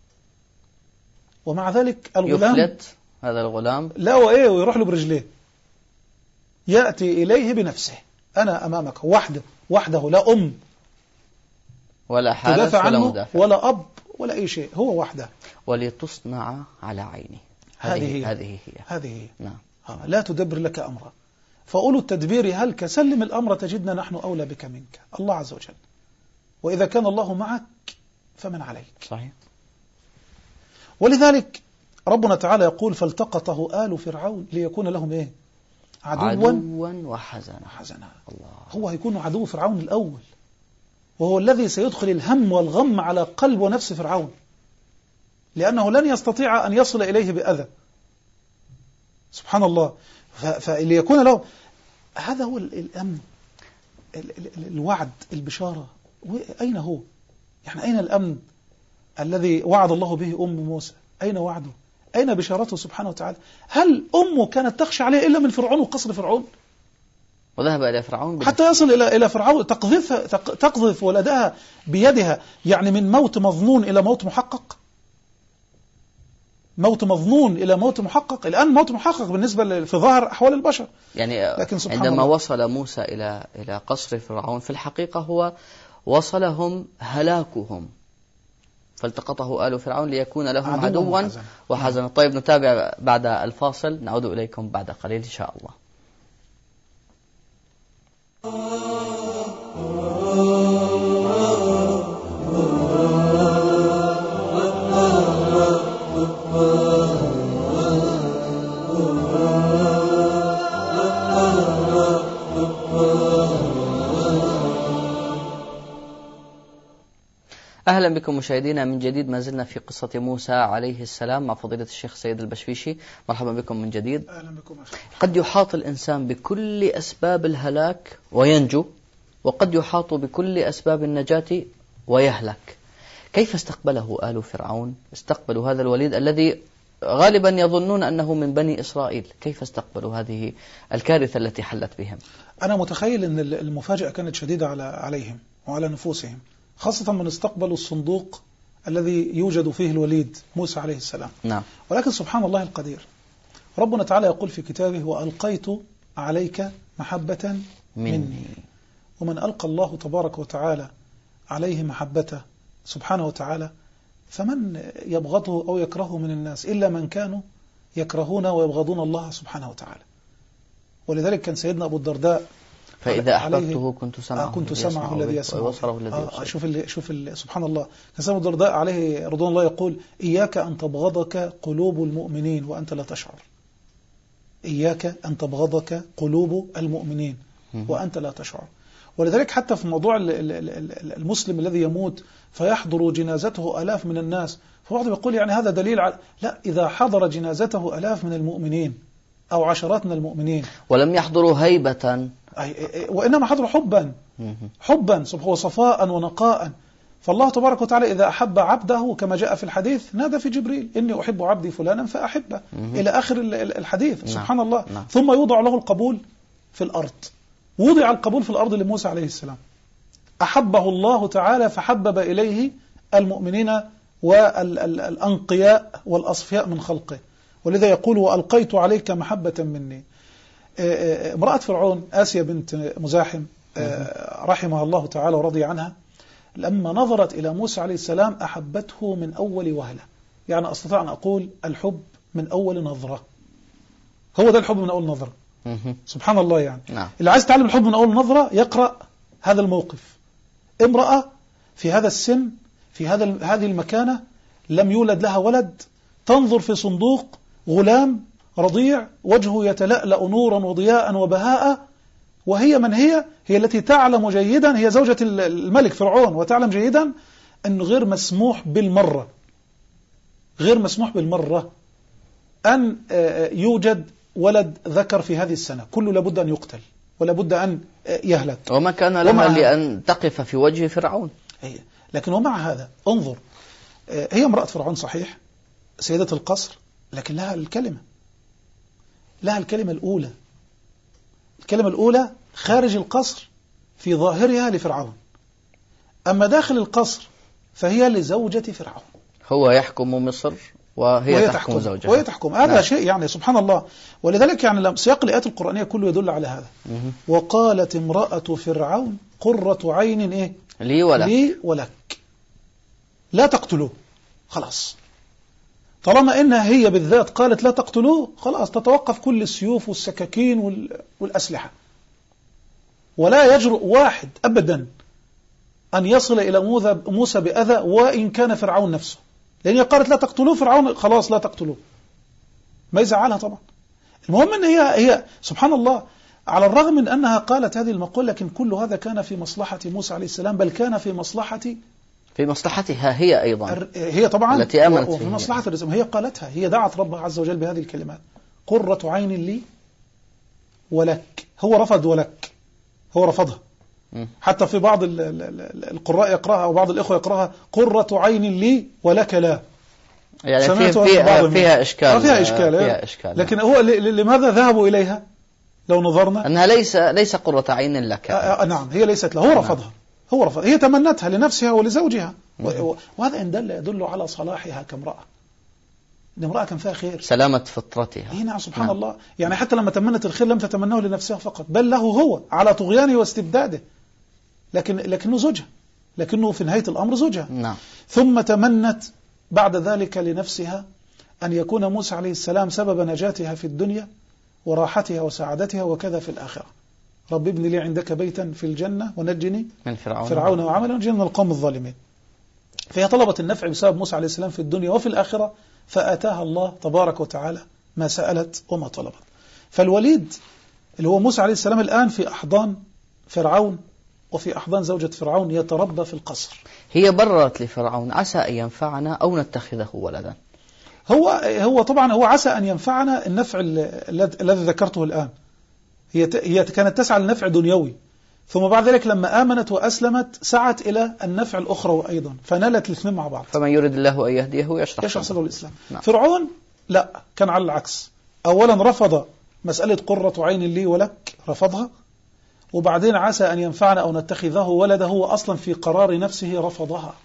ومع ذلك الغلام يفلت هذا الغلام، لا وإيه، ويروح له برجليه، يأتي إليه بنفسه. أنا أمامك وحده، لا أم ولا حارس تدافع عنه ولا مدافع ولا أب ولا أي شيء، هو وحده. ولتصنع على عيني. هذه هي. نعم. لا تدبر لك أمرا فأولو التدبير هلك، سلم الأمر تجدنا نحن أولى بك منك، الله عز وجل. وإذا كان الله معك فمن عليك. صحيح. ولذلك ربنا تعالى يقول فالتقطه آل فرعون ليكون لهم إيه؟ عدوا وحزنا. الله. هو هيكون عدو فرعون الأول، وهو الذي سيدخل الهم والغم على قلب ونفس فرعون، لأنه لن يستطيع أن يصل إليه بأذى. سبحان الله. فاللي يكون له هذا هو الأمن، الوعد، البشارة. أين هو؟ يعني أين الأمن الذي وعد الله به موسى؟ أين وعده؟ أين بشارته سبحانه وتعالى؟ هل أمه كانت تخشى عليه إلا من فرعون وقصر فرعون؟ وذهب إلى فرعون حتى يصل إلى فرعون، تقذف ولدها بيدها، يعني من موت مظنون إلى موت محقق. موت مظنون إلى موت محقق. الآن موت محقق بالنسبة في ظاهر أحوال البشر، يعني لكن عندما وصل موسى إلى قصر فرعون في الحقيقة هو وصلهم هلاكهم، فالتقطه آل فرعون ليكون لهم عدوا وحزنا. طيب، نتابع بعد الفاصل، نعود إليكم بعد قليل إن شاء الله. أهلا بكم مشاهدينا من جديد، ما زلنا في قصة موسى عليه السلام مع فضيلة الشيخ سيد البشويشي. مرحبا بكم من جديد. أهلا بكم أخي. قد يحاط الإنسان بكل أسباب الهلاك وينجو، وقد يحاط بكل أسباب النجاة ويهلك. كيف استقبله آل فرعون؟ استقبلوا هذا الوليد الذي غالبا يظنون أنه من بني إسرائيل، كيف استقبلوا هذه الكارثة التي حلت بهم؟ أنا متخيل أن المفاجأة كانت شديدة عليهم وعلى نفوسهم، خاصة من استقبلوا الصندوق الذي يوجد فيه الوليد موسى عليه السلام. نعم. ولكن سبحان الله القدير، ربنا تعالى يقول في كتابه وألقيت عليك محبة مني. ومن ألقى الله تبارك وتعالى عليه محبته سبحانه وتعالى فمن يبغضه أو يكرهه من الناس إلا من كانوا يكرهون ويبغضون الله سبحانه وتعالى. ولذلك كان سيدنا أبو الدرداء فإذا أحببته كنت سمعه الذي يسمع وبصره الذي يبصر. شوف سبحان الله. كان سيدنا أبو الدرداء عليه رضوان الله يقول: إياك أن تبغضك قلوب المؤمنين وأنت لا تشعر. إياك أن تبغضك قلوب المؤمنين وأنت لا تشعر. ولذلك حتى في موضوع المسلم الذي يموت فيحضر جنازته آلاف من الناس، فبعضهم يقول يعني هذا دليل على لا، إذا حضر جنازته آلاف من المؤمنين أو عشرات من المؤمنين ولم يحضروا هيبة، وإنما حضروا حبا وصفاء ونقاء. فالله تبارك وتعالى إذا أحب عبده كما جاء في الحديث نادى في جبريل: إني أحب عبدي فلانا فأحبه، إلى آخر الحديث. سبحان الله. ثم يوضع له القبول في الأرض. وضع القبول في الأرض لموسى عليه السلام، أحبه الله تعالى فحبب إليه المؤمنين والأنقياء والأصفياء من خلقه. ولذا يقول: وألقيت عليك محبة مني. امرأة فرعون آسيا بنت مزاحم رحمها الله تعالى ورضي عنها، لما نظرت إلى موسى عليه السلام أحبته من أول وهلة. يعني أستطيع أن أقول الحب من أول نظرة. هو ده الحب من أول نظرة. سبحان الله. يعني اللي عايز يتعلم الحب من أول نظرة يقرأ هذا الموقف. امرأة في هذا السن، في هذه المكانة، لم يولد لها ولد، تنظر في صندوق غلام رضيع وجهه يتلألأ نورا وضياء وبهاء، وهي من هي التي تعلم جيدا، هي زوجة الملك فرعون، وتعلم جيدا أن غير مسموح بالمرة أن يوجد ولد ذكر في هذه السنة، كله لابد أن يقتل ولابد أن يهلك. وما كان لها لأن تقف في وجه فرعون. لكن ومع هذا انظر، هي امرأة فرعون صحيح، سيدة القصر، لكن لها الكلمة الأولى. الكلمة الأولى خارج القصر في ظاهرها لفرعون، أما داخل القصر فهي لزوجة فرعون. هو يحكم مصر وهي تحكم زوجها. وهي تحكم. هذا شيء يعني سبحان الله. ولذلك يعني سياق الآيات القرآنية كله يدل على هذا. وقالت امرأة فرعون قرة عين لي ولك لا تقتلوه. خلاص، طالما إنها هي بالذات قالت لا تقتلوه، خلاص تتوقف كل السيوف والسكاكين والأسلحة. ولا يجرؤ واحد أبدا أن يصل إلى موسى بأذى وإن كان فرعون نفسه، لأن قالت لا تقتلوه، فرعون خلاص لا تقتلوه، ما يزعلها طبعا. المهم أن هي سبحان الله، على الرغم من أنها قالت هذه المقولة، لكن كل هذا كان في مصلحة موسى عليه السلام، بل كان في مصلحتها هي أيضا، هي طبعا التي آمنت وفي مصلحة الرسول. هي قالتها، هي دعت ربها عز وجل بهذه الكلمات: قرة عين لي ولك. هو رفض ولك، هو رفضها. حتى في بعض القراء يقرأها أو بعض الإخوة يقرأها قرة عين لي ولك لا. يعني فيها إشكال. لكن هو لماذا ذهبوا إليها لو نظرنا؟ أنها ليس قرة عين لك. نعم، هي ليست له، هو رفضها. هي تمنتها لنفسها ولزوجها. وهذا إن يدل على صلاحها كامرأة. امرأة كان فيها خير، سلامة فطرتها. نعم سبحان الله. يعني حتى لما تمنت الخير لم تتمناه لنفسها فقط، بل له هو على طغيانه واستبداده. لكنه زوجها، لكنه في نهاية الأمر زوجها. نعم. ثم تمنت بعد ذلك لنفسها أن يكون موسى عليه السلام سبب نجاتها في الدنيا وراحتها وسعادتها وكذا في الآخرة. رب ابن لي عندك بيتا في الجنة ونجني من فرعون وعمله ونجني من القوم الظالمين. فهي طلبت النفع بسبب موسى عليه السلام في الدنيا وفي الآخرة، فآتاها الله تبارك وتعالى ما سألت وما طلبت. فالوليد اللي هو موسى عليه السلام الآن في أحضان فرعون وفي أحضان زوجة فرعون، يتربى في القصر. هي بررت لفرعون: عسى أن ينفعنا أو نتخذه ولدا. هو طبعا هو عسى أن ينفعنا، النفع الذي ذكرته الآن. هي كانت تسعى للنفع دنيوي، ثم بعد ذلك لما آمنت وأسلمت سعت إلى النفع الأخروي أيضا، فنالت الاثنين مع بعض. فمن يريد الله أن يهديه يشرح صدره الإسلام. نعم. فرعون لا، كان على العكس. أولا رفض مسألة قرة عين لي ولك، رفضها. وبعدين عسى أن ينفعنا أو نتخذه ولده، هو أصلا في قرار نفسه رفضها.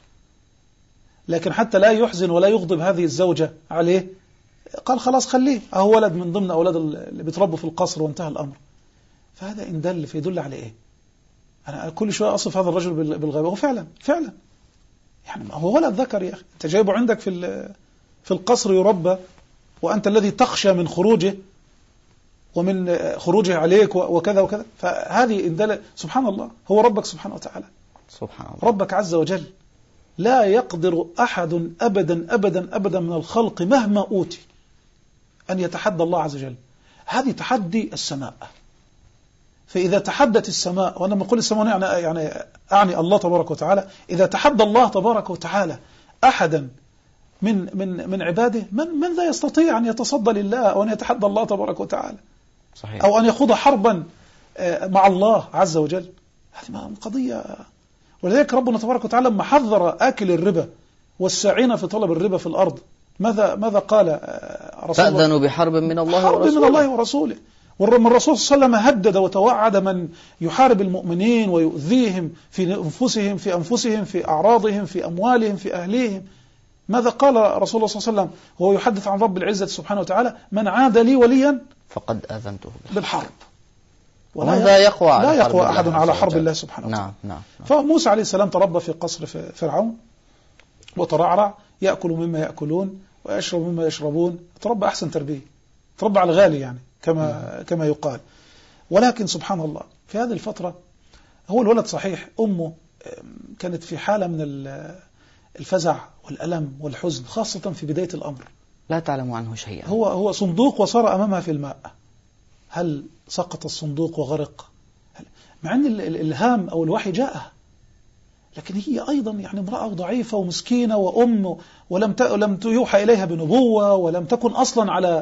لكن حتى لا يحزن ولا يغضب هذه الزوجة عليه، قال خلاص خليه، أهو ولد من ضمن أولاد اللي بيتربوا في القصر وانتهى الأمر. فهذا إن دل فيدل على إيه؟ أنا كل شوية أصف هذا الرجل بالغيبة، هو فعلا يعني هو ولد ذكر يا أخي، أنت جايبه عندك في القصر يربى، وأنت الذي تخشى من خروجه ومن خروجه عليك وكذا وكذا. فهذه سبحان الله، هو ربك سبحانه وتعالى، سبحان الله، ربك عز وجل. لا يقدر أحد أبدا أبدا أبدا من الخلق مهما أوتي أن يتحدى الله عز وجل. هذه تحدي السماء. فإذا تحدت السماء، وأنا لما أقول السماء يعني أعني الله تبارك وتعالى، إذا تحدى الله تبارك وتعالى أحدا من عباده، من ذا يستطيع أن يتصدى لله أو أن يتحدى الله تبارك وتعالى؟ صحيح. أو أن يخوض حربا مع الله عز وجل. هذه قضية. ولذلك ربنا تبارك وتعالى لما حذر آكل الربا والساعين في طلب الربا في الأرض، ماذا قال رسول الله؟ فأذنوا بحرب من الله ورسوله. من الله ورسوله. والرسول صلى الله عليه وسلم هدد وتوعد من يحارب المؤمنين ويؤذيهم في أنفسهم في أعراضهم في أموالهم في أهليهم. ماذا قال رسول الله صلى الله عليه وسلم وهو يحدث عن رب العزة سبحانه وتعالى؟ من عاد لي وليا فقد آذنته بالحرب. لا يقوى أحد على حرب الله سبحانه وتعالى. نعم. فموسى عليه السلام تربى في قصر فرعون وترعرع، يأكل مما يأكلون ويشرب مما يشربون. تربى أحسن تربية، تربى على الغالي يعني كما يقال. ولكن سبحان الله في هذه الفترة هو الولد صحيح أمه كانت في حالة من الفزع والألم والحزن، خاصة في بداية الأمر. لا تعلم عنه شيئا. هو صندوق وصار أمامها في الماء. هل سقط الصندوق وغرق؟ مع أن الإلهام أو الوحي جاءها، لكن هي أيضا يعني امرأة ضعيفة ومسكينة وأم، ولم يوحى إليها بنبوة، ولم تكن أصلا على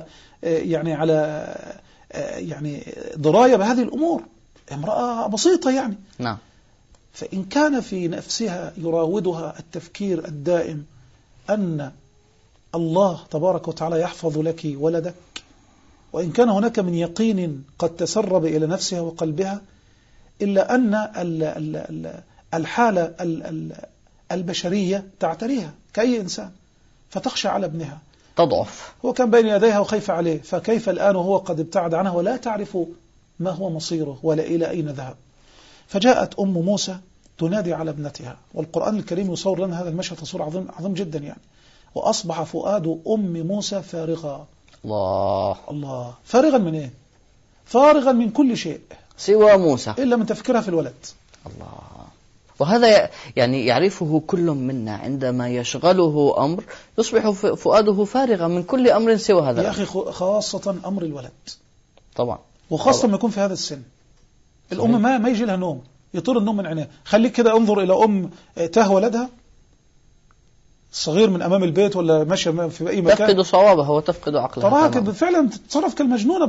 دراية بهذه الأمور. امرأة بسيطة يعني. نعم. فإن كان في نفسها يراودها التفكير الدائم أن الله تبارك وتعالى يحفظ لك ولدك، وإن كان هناك من يقين قد تسرب إلى نفسها وقلبها، إلا أن الحالة البشرية تعتريها كأي إنسان، فتخشى على ابنها، تضعف. هو كان بين يديها وخايف عليه، فكيف الآن وهو قد ابتعد عنها ولا تعرف ما هو مصيره ولا إلى أين ذهب. فجاءت أم موسى تنادي على ابنتها، والقرآن الكريم يصور لنا هذا المشهد تصوير عظيم جدا يعني. وأصبح فؤاد أم موسى فارغا. الله. فارغا من إيه؟ فارغا من كل شيء سوى موسى، إلا من تفكيرها في الولد. الله. وهذا يعني يعرفه كل منا، عندما يشغله أمر يصبح فؤاده فارغا من كل أمر سوى هذا. يا أخي خاصة أمر الولد طبعا، وخاصة ما يكون في هذا السن. الأم ما يجي لها نوم، يطير النوم من عينها. خليك كده انظر إلى أم تاه ولدها الصغير من أمام البيت ولا ماشية في أي مكان، تفقد صوابها وتفقد عقلها. تراها فعلا تتصرف كالمجنونة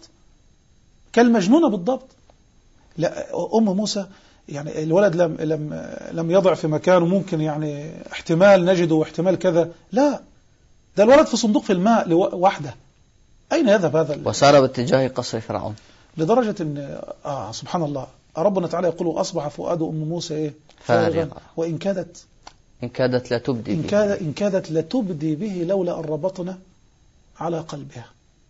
بالضبط. لا، أم موسى يعني الولد لم يضع في مكانه، ممكن يعني احتمال نجده واحتمال كذا. لا، ده الولد في صندوق في الماء وحده. أين يذهب هذا؟ وسار باتجاه قصر فرعون، لدرجة أن سبحان الله ربنا تعالى يقول أصبح فؤاد أم موسى إيه؟ فارغا. وإن كادت لتبدي به لولا أن ربطنا على قلبها.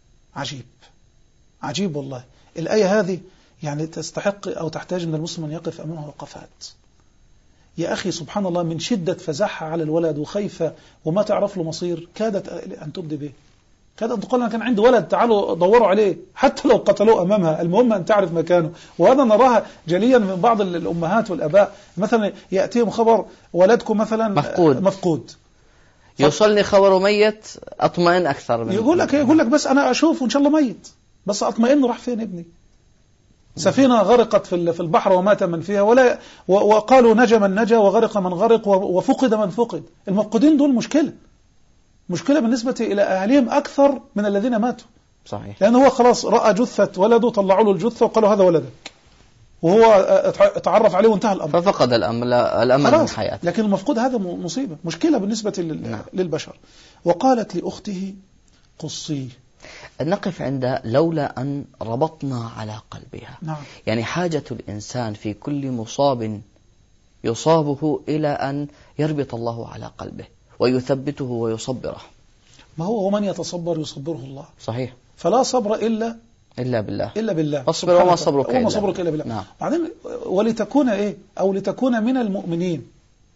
عجيب والله. الآية هذه يعني تستحق أو تحتاج من المسلم أن يقف أمامها وقفات. يا أخي سبحان الله، من شدة فزعها على الولد وخيفة وما تعرف له مصير، كادت أن تبدي به، كادت أن تقول أنا كان عندي ولد، تعالوا دوروا عليه حتى لو قتلوه أمامها، المهم أن تعرف مكانه. وهذا نراها جليا من بعض الأمهات والأباء، مثلا يأتيهم خبر ولدكم مثلا مفقود. يوصلني خبر ميت أطمئن أكثر منه. يقول لك بس أنا أشوف وإن شاء الله ميت، بس أطمئن راح فين ابني؟ سفينة غرقت في البحر ومات من فيها، وقالوا نجا من نجا وغرق من غرق وفقد من فقد. المفقودين دول مشكلة بالنسبة إلى أهلهم أكثر من الذين ماتوا. صحيح. لأنه هو خلاص رأى جثة ولده، طلعوا له الجثة وقالوا هذا ولدك، وهو اتعرف عليه وانتهى الأمر، ففقد الأمل من حياته. لكن المفقود هذا مصيبة، مشكلة بالنسبة للبشر. وقالت لأخته قصيه. نقف عند لولا أن ربطنا على قلبها. نعم. يعني حاجة الإنسان في كل مصاب يصابه إلى أن يربط الله على قلبه ويثبته ويصبره. ما هو ومن يتصبر يصبره الله. صحيح. فلا صبر إلا بالله. اصبر وما صبرك إلا بالله. نعم. بعدين ولتكون إيه؟ أو لتكون من المؤمنين.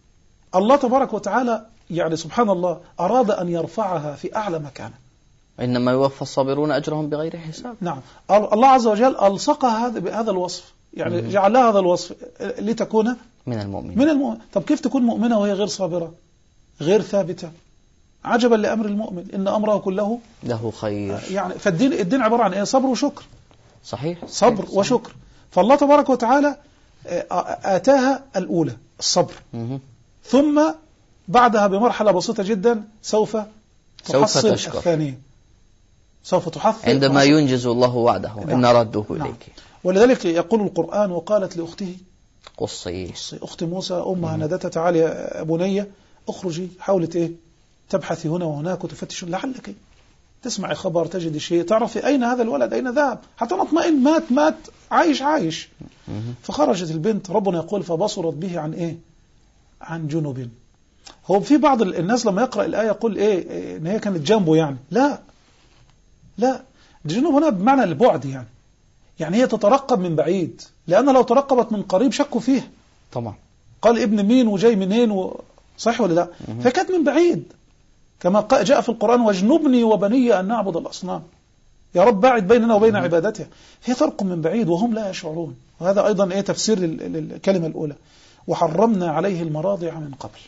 الله تبارك وتعالى يعني سبحان الله أراد أن يرفعها في أعلى مكانه. إنما يوفى الصابرون أجرهم بغير حساب. نعم، الله عز وجل ألصقها بهذا الوصف، يعني جعل لها هذا الوصف لتكون من المؤمن. طب كيف تكون مؤمنة وهي غير صابرة غير ثابتة؟ عجبا لأمر المؤمن إن أمره كله له خير. يعني فالدين عبارة عن إيه؟ صبر وشكر. صحيح. صبر وشكر. فالله تبارك وتعالى آتاها الأولى الصبر، ثم بعدها بمرحلة بسيطة جدا سوف تحصل الثانية، سوف تحصل عندما ينجز الله وعده. إن ردوه إليك. ولذلك يقول القرآن وقالت لأخته قصي. أخت موسى أمها نادتها تعالي يا بنية اخرجي، حاولت إيه تبحثي هنا وهناك وتفتش لعلك تسمعي خبر تجد شيء تعرفي أين هذا الولد أين ذهب حتى نطمئن مات عايش. فخرجت البنت، ربنا يقول فبصرت به عن إيه؟ عن جنوب. هو في بعض الناس لما يقرأ الآية يقول إيه إن هي كانت جنبه، يعني لا الجنوب هنا بمعنى البعد، يعني هي تترقب من بعيد، لأن لو ترقبت من قريب شكوا فيها طبعا. قال ابن مين وجاي منين صح ولا لا؟ فكانت من بعيد كما جاء في القرآن واجنبني وبني أن نعبد الأصنام، يا رب باعد بيننا وبين عبادتها. هي ترقب من بعيد وهم لا يشعرون. وهذا أيضا إيه تفسير للكلمة الأولى وحرمنا عليه المراضع من قبل.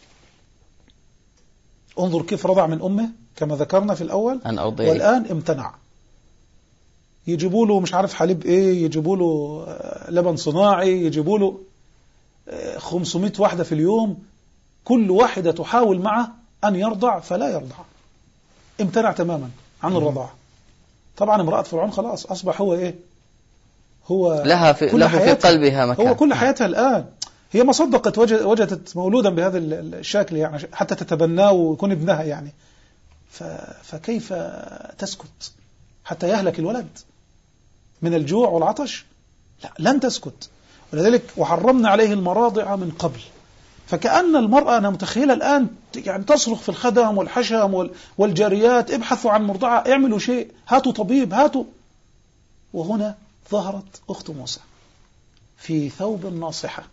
انظر كيف رضع من أمه كما ذكرنا في الأول، والآن امتنع. يجيبوا له مش عارف حليب إيه، يجيبوا له لبن صناعي، يجيبوا له 500 واحدة في اليوم، كل واحدة تحاول معه أن يرضع فلا يرضع، امتنع تماما عن الرضاعة. طبعا امرأة فرعون خلاص أصبح هو إيه، هو له في قلبها مكان، هو كل حياتها الآن. هي ما صدقت وجدت مولودا بهذا الشكل، يعني حتى تتبناه ويكون ابنها، يعني فكيف تسكت حتى يهلك الولد من الجوع والعطش؟ لا، لن تسكت. ولذلك وحرمنا عليه المراضع من قبل. فكأن المرأة أنا متخيلة الآن يعني تصرخ في الخدم والحشم والجاريات ابحثوا عن مرضعة، اعملوا شيء، هاتوا طبيب، هاتوا. وهنا ظهرت أخت موسى في ثوب ناصحة،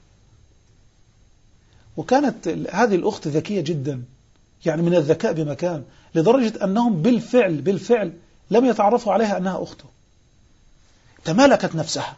وكانت هذه الأخت ذكية جدا، يعني من الذكاء بمكان، لدرجة أنهم بالفعل لم يتعرفوا عليها أنها أخته. تمالكت نفسها،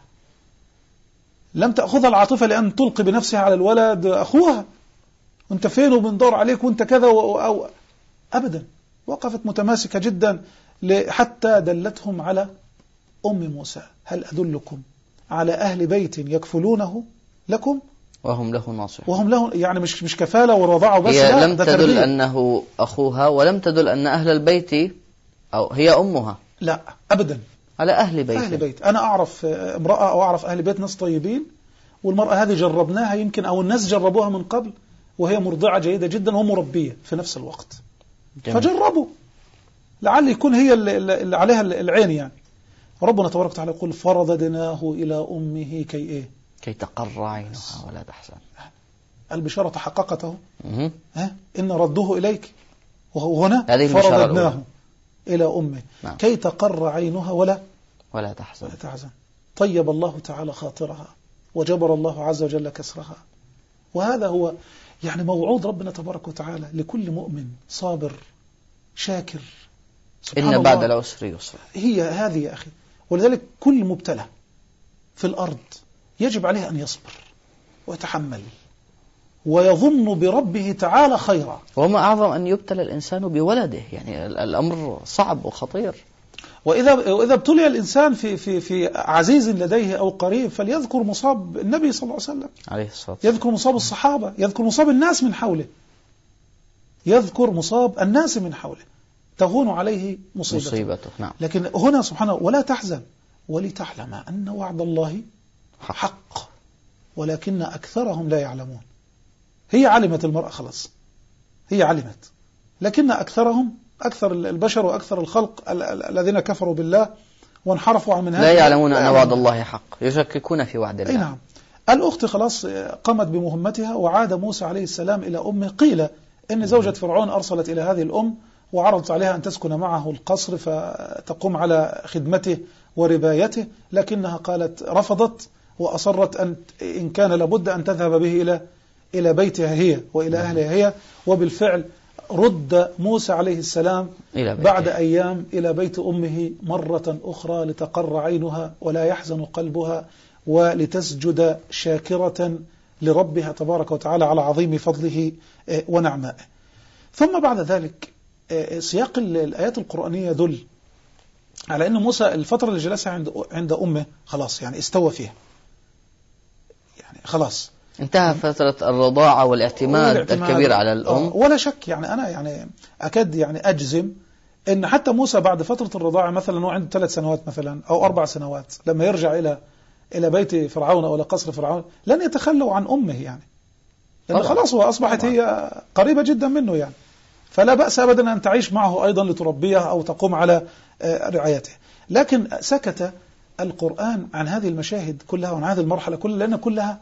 لم تأخذها العاطفة لأن تلقي بنفسها على الولد أخوها وانت فين وبندور عليك وانت كذا أو أبدا. وقفت متماسكة جدا حتى دلتهم على أم موسى. هل أدلكم على أهل بيت يكفلونه لكم وهم له ناصحون. وهم له، يعني مش كفالة ورضاعة بس، هي لم تدل أنه أخوها ولم تدل أن أهل البيت أو هي أمها، لا أبدا، على أهل بيت. أنا أعرف امرأة أو أعرف أهل بيت ناس طيبين، والمرأة هذه جربناها يمكن أو الناس جربوها من قبل، وهي مرضعة جيدة جدا ومربية في نفس الوقت. جميل. فجربوا لعل يكون هي اللي عليها العين. يعني ربنا تبارك وتعالى يقول فرددناه إلى أمه كي تقر عينها ولا تحزن. البشارة تحققته. إن ردوه إليك، وهنا فرددناه إلى أمه. نعم. كي تقر عينها ولا تحزن. طيب الله تعالى خاطرها وجبر الله عز وجل كسرها. وهذا هو يعني موعود ربنا تبارك وتعالى لكل مؤمن صابر شاكر. إن بعد العسر يسرا. هي هذه يا أخي. ولذلك كل مبتلى في الأرض يجب عليه أن يصبر ويتحمل ويظن بربه تعالى خيرا. وما أعظم أن يبتلى الإنسان بولده، يعني الأمر صعب وخطير. وإذا ابتلي الإنسان في عزيز لديه أو قريب فليذكر مصاب النبي صلى الله عليه وسلم عليه الصلاة والسلام، يذكر مصاب الصحابة، يذكر مصاب الناس من حوله، يذكر مصاب الناس من حوله تهون عليه مصيبته. نعم. لكن هنا سبحانه ولا تحزن ولتعلم أن وعد الله حق ولكن أكثرهم لا يعلمون. هي علمت المرأة خلاص، هي علمت، لكن أكثر البشر وأكثر الخلق الذين كفروا بالله وانحرفوا عن منهج لا يعلمون أن وعد الله حق، يشككون في وعد الله. نعم. الأخت خلاص قامت بمهمتها، وعاد موسى عليه السلام إلى أمه. قيل إن زوجة فرعون أرسلت إلى هذه الأم وعرضت عليها أن تسكن معه القصر فتقوم على خدمته وربايته، لكنها قالت رفضت وأصرت إن كان لابد أن تذهب به إلى بيتها هي وإلى أهلها هي. وبالفعل رد موسى عليه السلام بعد أيام إلى بيت أمه مرة أخرى لتقر عينها ولا يحزن قلبها ولتسجد شاكرة لربها تبارك وتعالى على عظيم فضله ونعمائه. ثم بعد ذلك سياق الآيات القرآنية يدل على أن موسى الفترة اللي جلسها عند أمه خلاص يعني استوى فيها، يعني خلاص انتهى فترة الرضاعة والاعتماد الكبير على الأم. ولا شك يعني أنا يعني أكاد يعني أجزم أن حتى موسى بعد فترة الرضاعة مثلا هو عنده 3 سنوات مثلا أو 4 سنوات لما يرجع إلى بيت فرعون أو إلى قصر فرعون لن يتخلوا عن أمه يعني، لأن خلاص هو أصبحت هي قريبة جدا منه يعني، فلا بأس أبدا أن تعيش معه أيضا لتربيه أو تقوم على رعايته. لكن سكت القرآن عن هذه المشاهد كلها وعن هذه المرحلة كلها لأن كلها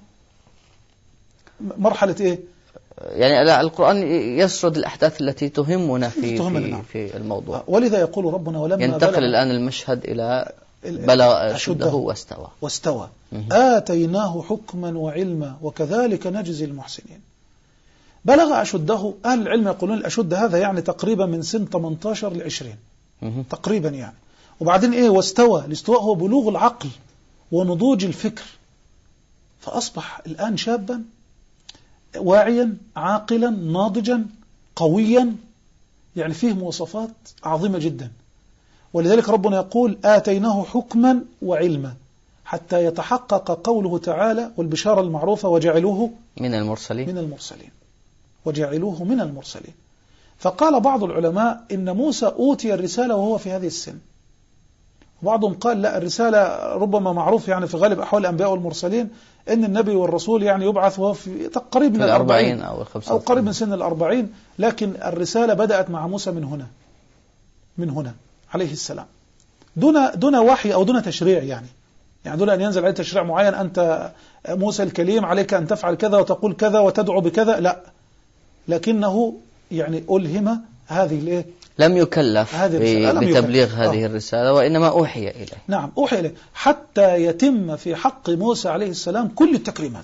مرحلة إيه؟ يعني القرآن يسرد الأحداث التي تهمنا في الموضوع. ولذا يقول ربنا ولما ينتقل الآن المشهد إلى بلغ أشده واستوى. آتيناه حكما وعلما وكذلك نجزي المحسنين. بلغ أشده، أهل العلم يقولون الأشد هذا يعني تقريبا من سن 18 ل 20 تقريبا يعني. وبعدين إيه واستوى؟ الاستواء هو بلوغ العقل ونضوج الفكر، فأصبح الآن شابا واعيا عاقلا ناضجا قويا، يعني فيه مواصفات عظيمة جدا. ولذلك ربنا يقول آتيناه حكما وعلما حتى يتحقق قوله تعالى والبشارة المعروفة وجعلوه من المرسلين وجعلوه من المرسلين. فقال بعض العلماء إن موسى أوتي الرسالة وهو في هذه السن، وبعضهم قال لا، الرسالة ربما معروف يعني في غالب أحوال الأنبياء والمرسلين إن النبي والرسول يعني يبعث وهو في قريب من 40 أو قريب من سن 40، لكن الرسالة بدأت مع موسى من هنا عليه السلام دون وحي أو دون تشريع، يعني دون أن ينزل عليه تشريع معين أنت موسى الكليم عليك أن تفعل كذا وتقول كذا وتدعو بكذا، لا، لكنه يعني ألهم هذه لم يكلف بتبليغ هذه الرسالة وإنما أوحي إليه. نعم أوحي إليه حتى يتم في حق موسى عليه السلام كل التكريمات.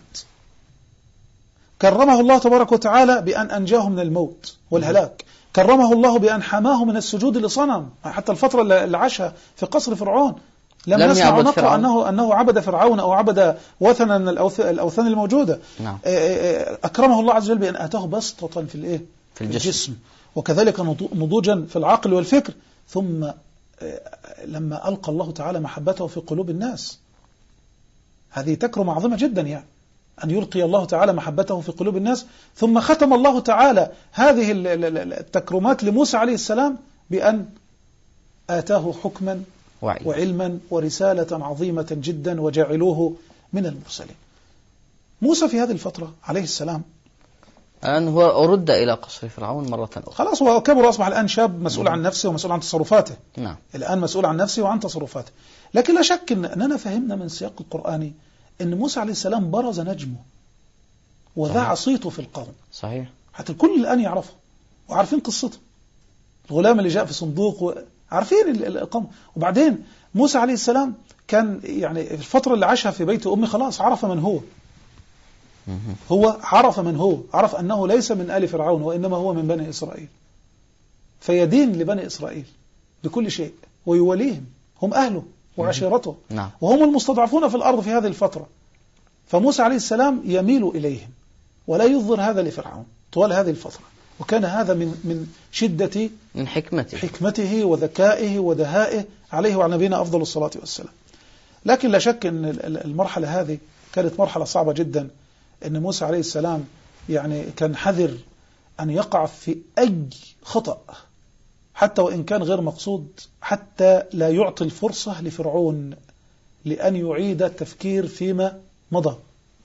كرمه الله تبارك وتعالى بأن أنجاه من الموت والهلاك، كرمه الله بأن حماه من السجود لصنم، حتى الفترة اللي عاشها في قصر فرعون لم نسمع ونقرأ أنه عبد فرعون أو عبد وثنا من الأوثان الموجودة. نعم. أكرمه الله عز وجل بأن آتاه بسطة في الجسم وكذلك نضوجا في العقل والفكر. ثم لما ألقى الله تعالى محبته في قلوب الناس، هذه تكرم عظيمة جدا يعني أن يلقي الله تعالى محبته في قلوب الناس. ثم ختم الله تعالى هذه التكرمات لموسى عليه السلام بأن آتاه حكما وعلما ورسالة عظيمة جدا وجعلوه من المرسلين. موسى في هذه الفترة عليه السلام الآن هو رد إلى قصر فرعون مرة أخرى، خلاص هو كبر وأصبح الآن شاب مسؤول عن نفسه ومسؤول عن تصرفاته. نعم. الآن مسؤول عن نفسه وعن تصرفاته. لكن لا شك أننا فهمنا من سياق القرآني أن موسى عليه السلام برز نجمه وذاع صيته في القوم. صحيح. حتى الكل الآن يعرفه وعارفين قصته، الغلام اللي جاء في صندوق عارفين القوم. وبعدين موسى عليه السلام كان يعني الفترة اللي عاشها في بيت أمه خلاص عرف من هو. عرف من هو، عرف أنه ليس من آل فرعون وإنما هو من بني إسرائيل، فيدين لبني إسرائيل بكل شيء ويوليهم، هم أهله وعشيرته. نعم. وهم المستضعفون في الأرض في هذه الفترة، فموسى عليه السلام يميل إليهم ولا يظهر هذا لفرعون طوال هذه الفترة. وكان هذا من شدة من حكمته وذكائه ودهائه عليه وعلى نبينا أفضل الصلاة والسلام. لكن لا شك أن المرحلة هذه كانت مرحلة صعبة جدا، أن موسى عليه السلام يعني كان حذر أن يقع في أي خطأ حتى وإن كان غير مقصود، حتى لا يعطي الفرصة لفرعون لأن يعيد التفكير فيما مضى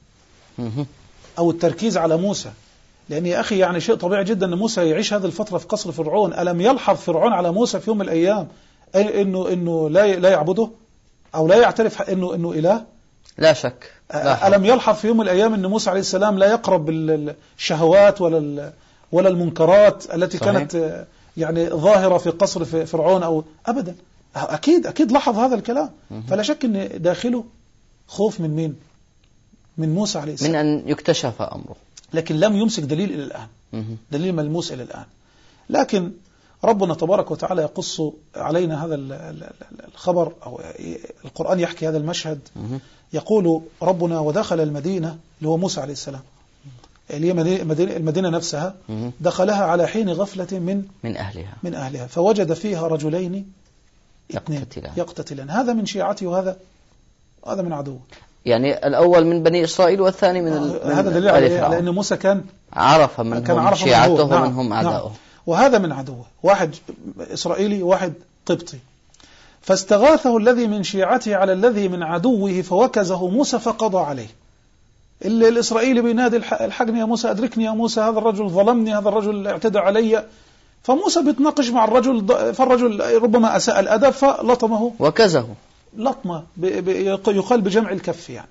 أو التركيز على موسى. لأن يا أخي يعني شيء طبيعي جدا أن موسى يعيش هذه الفترة في قصر فرعون. ألم يلحظ فرعون على موسى في يوم من الأيام إنه لا يعبده أو لا يعترف إنه إله؟ لا شك. ألم يلحظ في يوم من الأيام أن موسى عليه السلام لا يقرب الشهوات ولا المنكرات التي صحيح. كانت يعني ظاهرة في قصر فرعون أو أبدا؟ أكيد لاحظ هذا الكلام. فلا شك أن داخله خوف من مين؟ من موسى عليه السلام، من أن يكتشف أمره. لكن لم يمسك دليل إلى الآن، دليل ملموس إلى الآن. لكن ربنا تبارك وتعالى يقص علينا هذا الخبر، أو القرآن يحكي هذا المشهد. يقول ربنا: ودخل المدينة، اللي هو موسى عليه السلام، اللي هي المدينة نفسها، دخلها على حين غفلة من أهلها فوجد فيها رجلين يقتتلان، هذا من شيعته وهذا من عدوه. يعني الأول من بني إسرائيل والثاني من هذا دليل على لأن موسى كان عرف منهم شيعته ومنهم أعداؤه. وهذا من عدوه، واحد إسرائيلي وواحد قبطي. فاستغاثه الذي من شيعته على الذي من عدوه فوكزه موسى فقضى عليه. الإسرائيلي بينادي: الحقني يا موسى، أدركني يا موسى، هذا الرجل ظلمني، هذا الرجل اعتدى علي. فموسى بيتناقش مع الرجل، فالرجل ربما أساء الأدب فلطمه، وكزه لطمة يقال بجمع الكف، يعني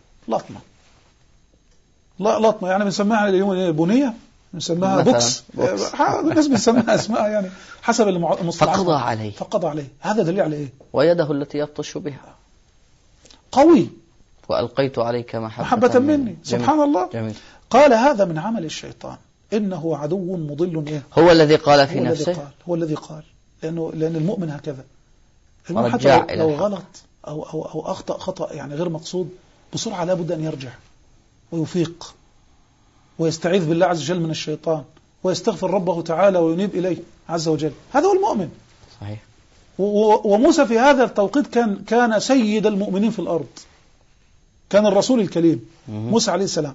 لطمة يعني بنسميها اليوم بنية، بنسميها بوكس، الناس بنسميها أسماء يعني حسب المصطلحات. فقضى عليه. هذا دليل على إيه؟ ويده التي يبطش بها قوي. وألقيت عليك محبة مني. سبحان الله. جميل. قال: هذا من عمل الشيطان إنه عدو مضل. إيه؟ هو الذي قال في نفسه. هو الذي قال، لأن المؤمن هكذا، المؤمن حتى لو غلط أو أخطأ خطأ يعني غير مقصود، بسرعة لابد أن يرجع ويفيق ويستعيذ بالله عز وجل من الشيطان ويستغفر ربه تعالى وينيب إليه عز وجل. هذا هو المؤمن. صحيح. وموسى في هذا التوقيت كان سيد المؤمنين في الأرض، كان الرسول الكريم موسى عليه السلام.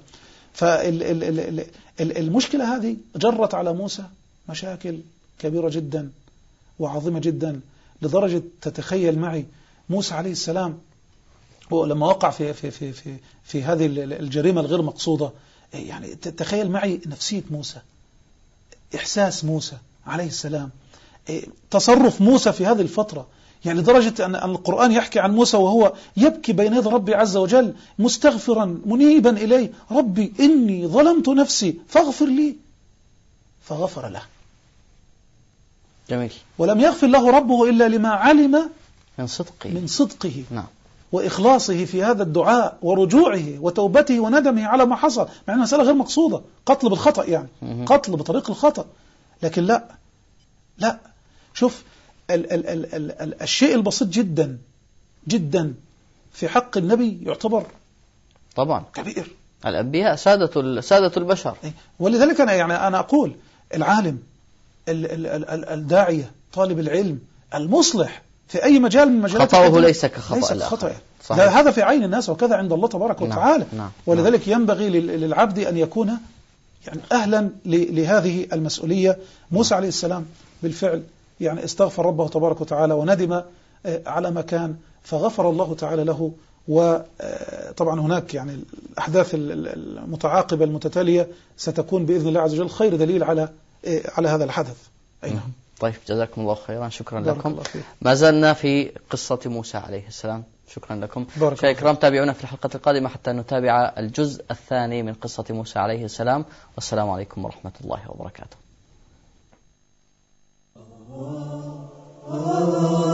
فالمشكلة هذه جرت على موسى مشاكل كبيرة جدا وعظيمة جدا، لدرجة تتخيل معي موسى عليه السلام لما وقع في هذه الجريمة الغير مقصودة، يعني تتخيل معي نفسية موسى، إحساس موسى عليه السلام، تصرف موسى في هذه الفترة، يعني لدرجة أن القرآن يحكي عن موسى وهو يبكي بين يدي ربي عز وجل مستغفرا منيبا إليه: ربي إني ظلمت نفسي فاغفر لي، فغفر له. جميل. ولم يغفر له ربه إلا لما علم من صدقه نعم. وإخلاصه في هذا الدعاء ورجوعه وتوبته وندمه على ما حصل، مع أنها مسألة غير مقصودة، قتل بالخطأ يعني قتل بطريق الخطأ. لكن لا شوف الشيء البسيط جدا جدا في حق النبي يعتبر طبعا كبير. الأنبياء سادة البشر. ولذلك أنا أقول العالم، الداعية، طالب العلم، المصلح في أي مجال من مجالات خطأه ليس كخطأ هذا في عين الناس وكذا عند الله تبارك وتعالى. نعم. ولذلك ينبغي للعبد أن يكون يعني أهلا لهذه المسؤولية. موسى عليه السلام بالفعل يعني استغفر ربه تبارك وتعالى وندم على ما كان، فغفر الله تعالى له. وطبعا هناك يعني الأحداث المتعاقبة المتتالية ستكون بإذن الله عز وجل خير دليل على هذا الحدث. نعم. طيب، جزاكم الله خيرا، شكرا لكم. ما زلنا في قصة موسى عليه السلام. شكرا لكم. مشاهدينا الكرام، تابعونا في الحلقة القادمة حتى نتابع الجزء الثاني من قصة موسى عليه السلام. والسلام عليكم ورحمة الله وبركاته.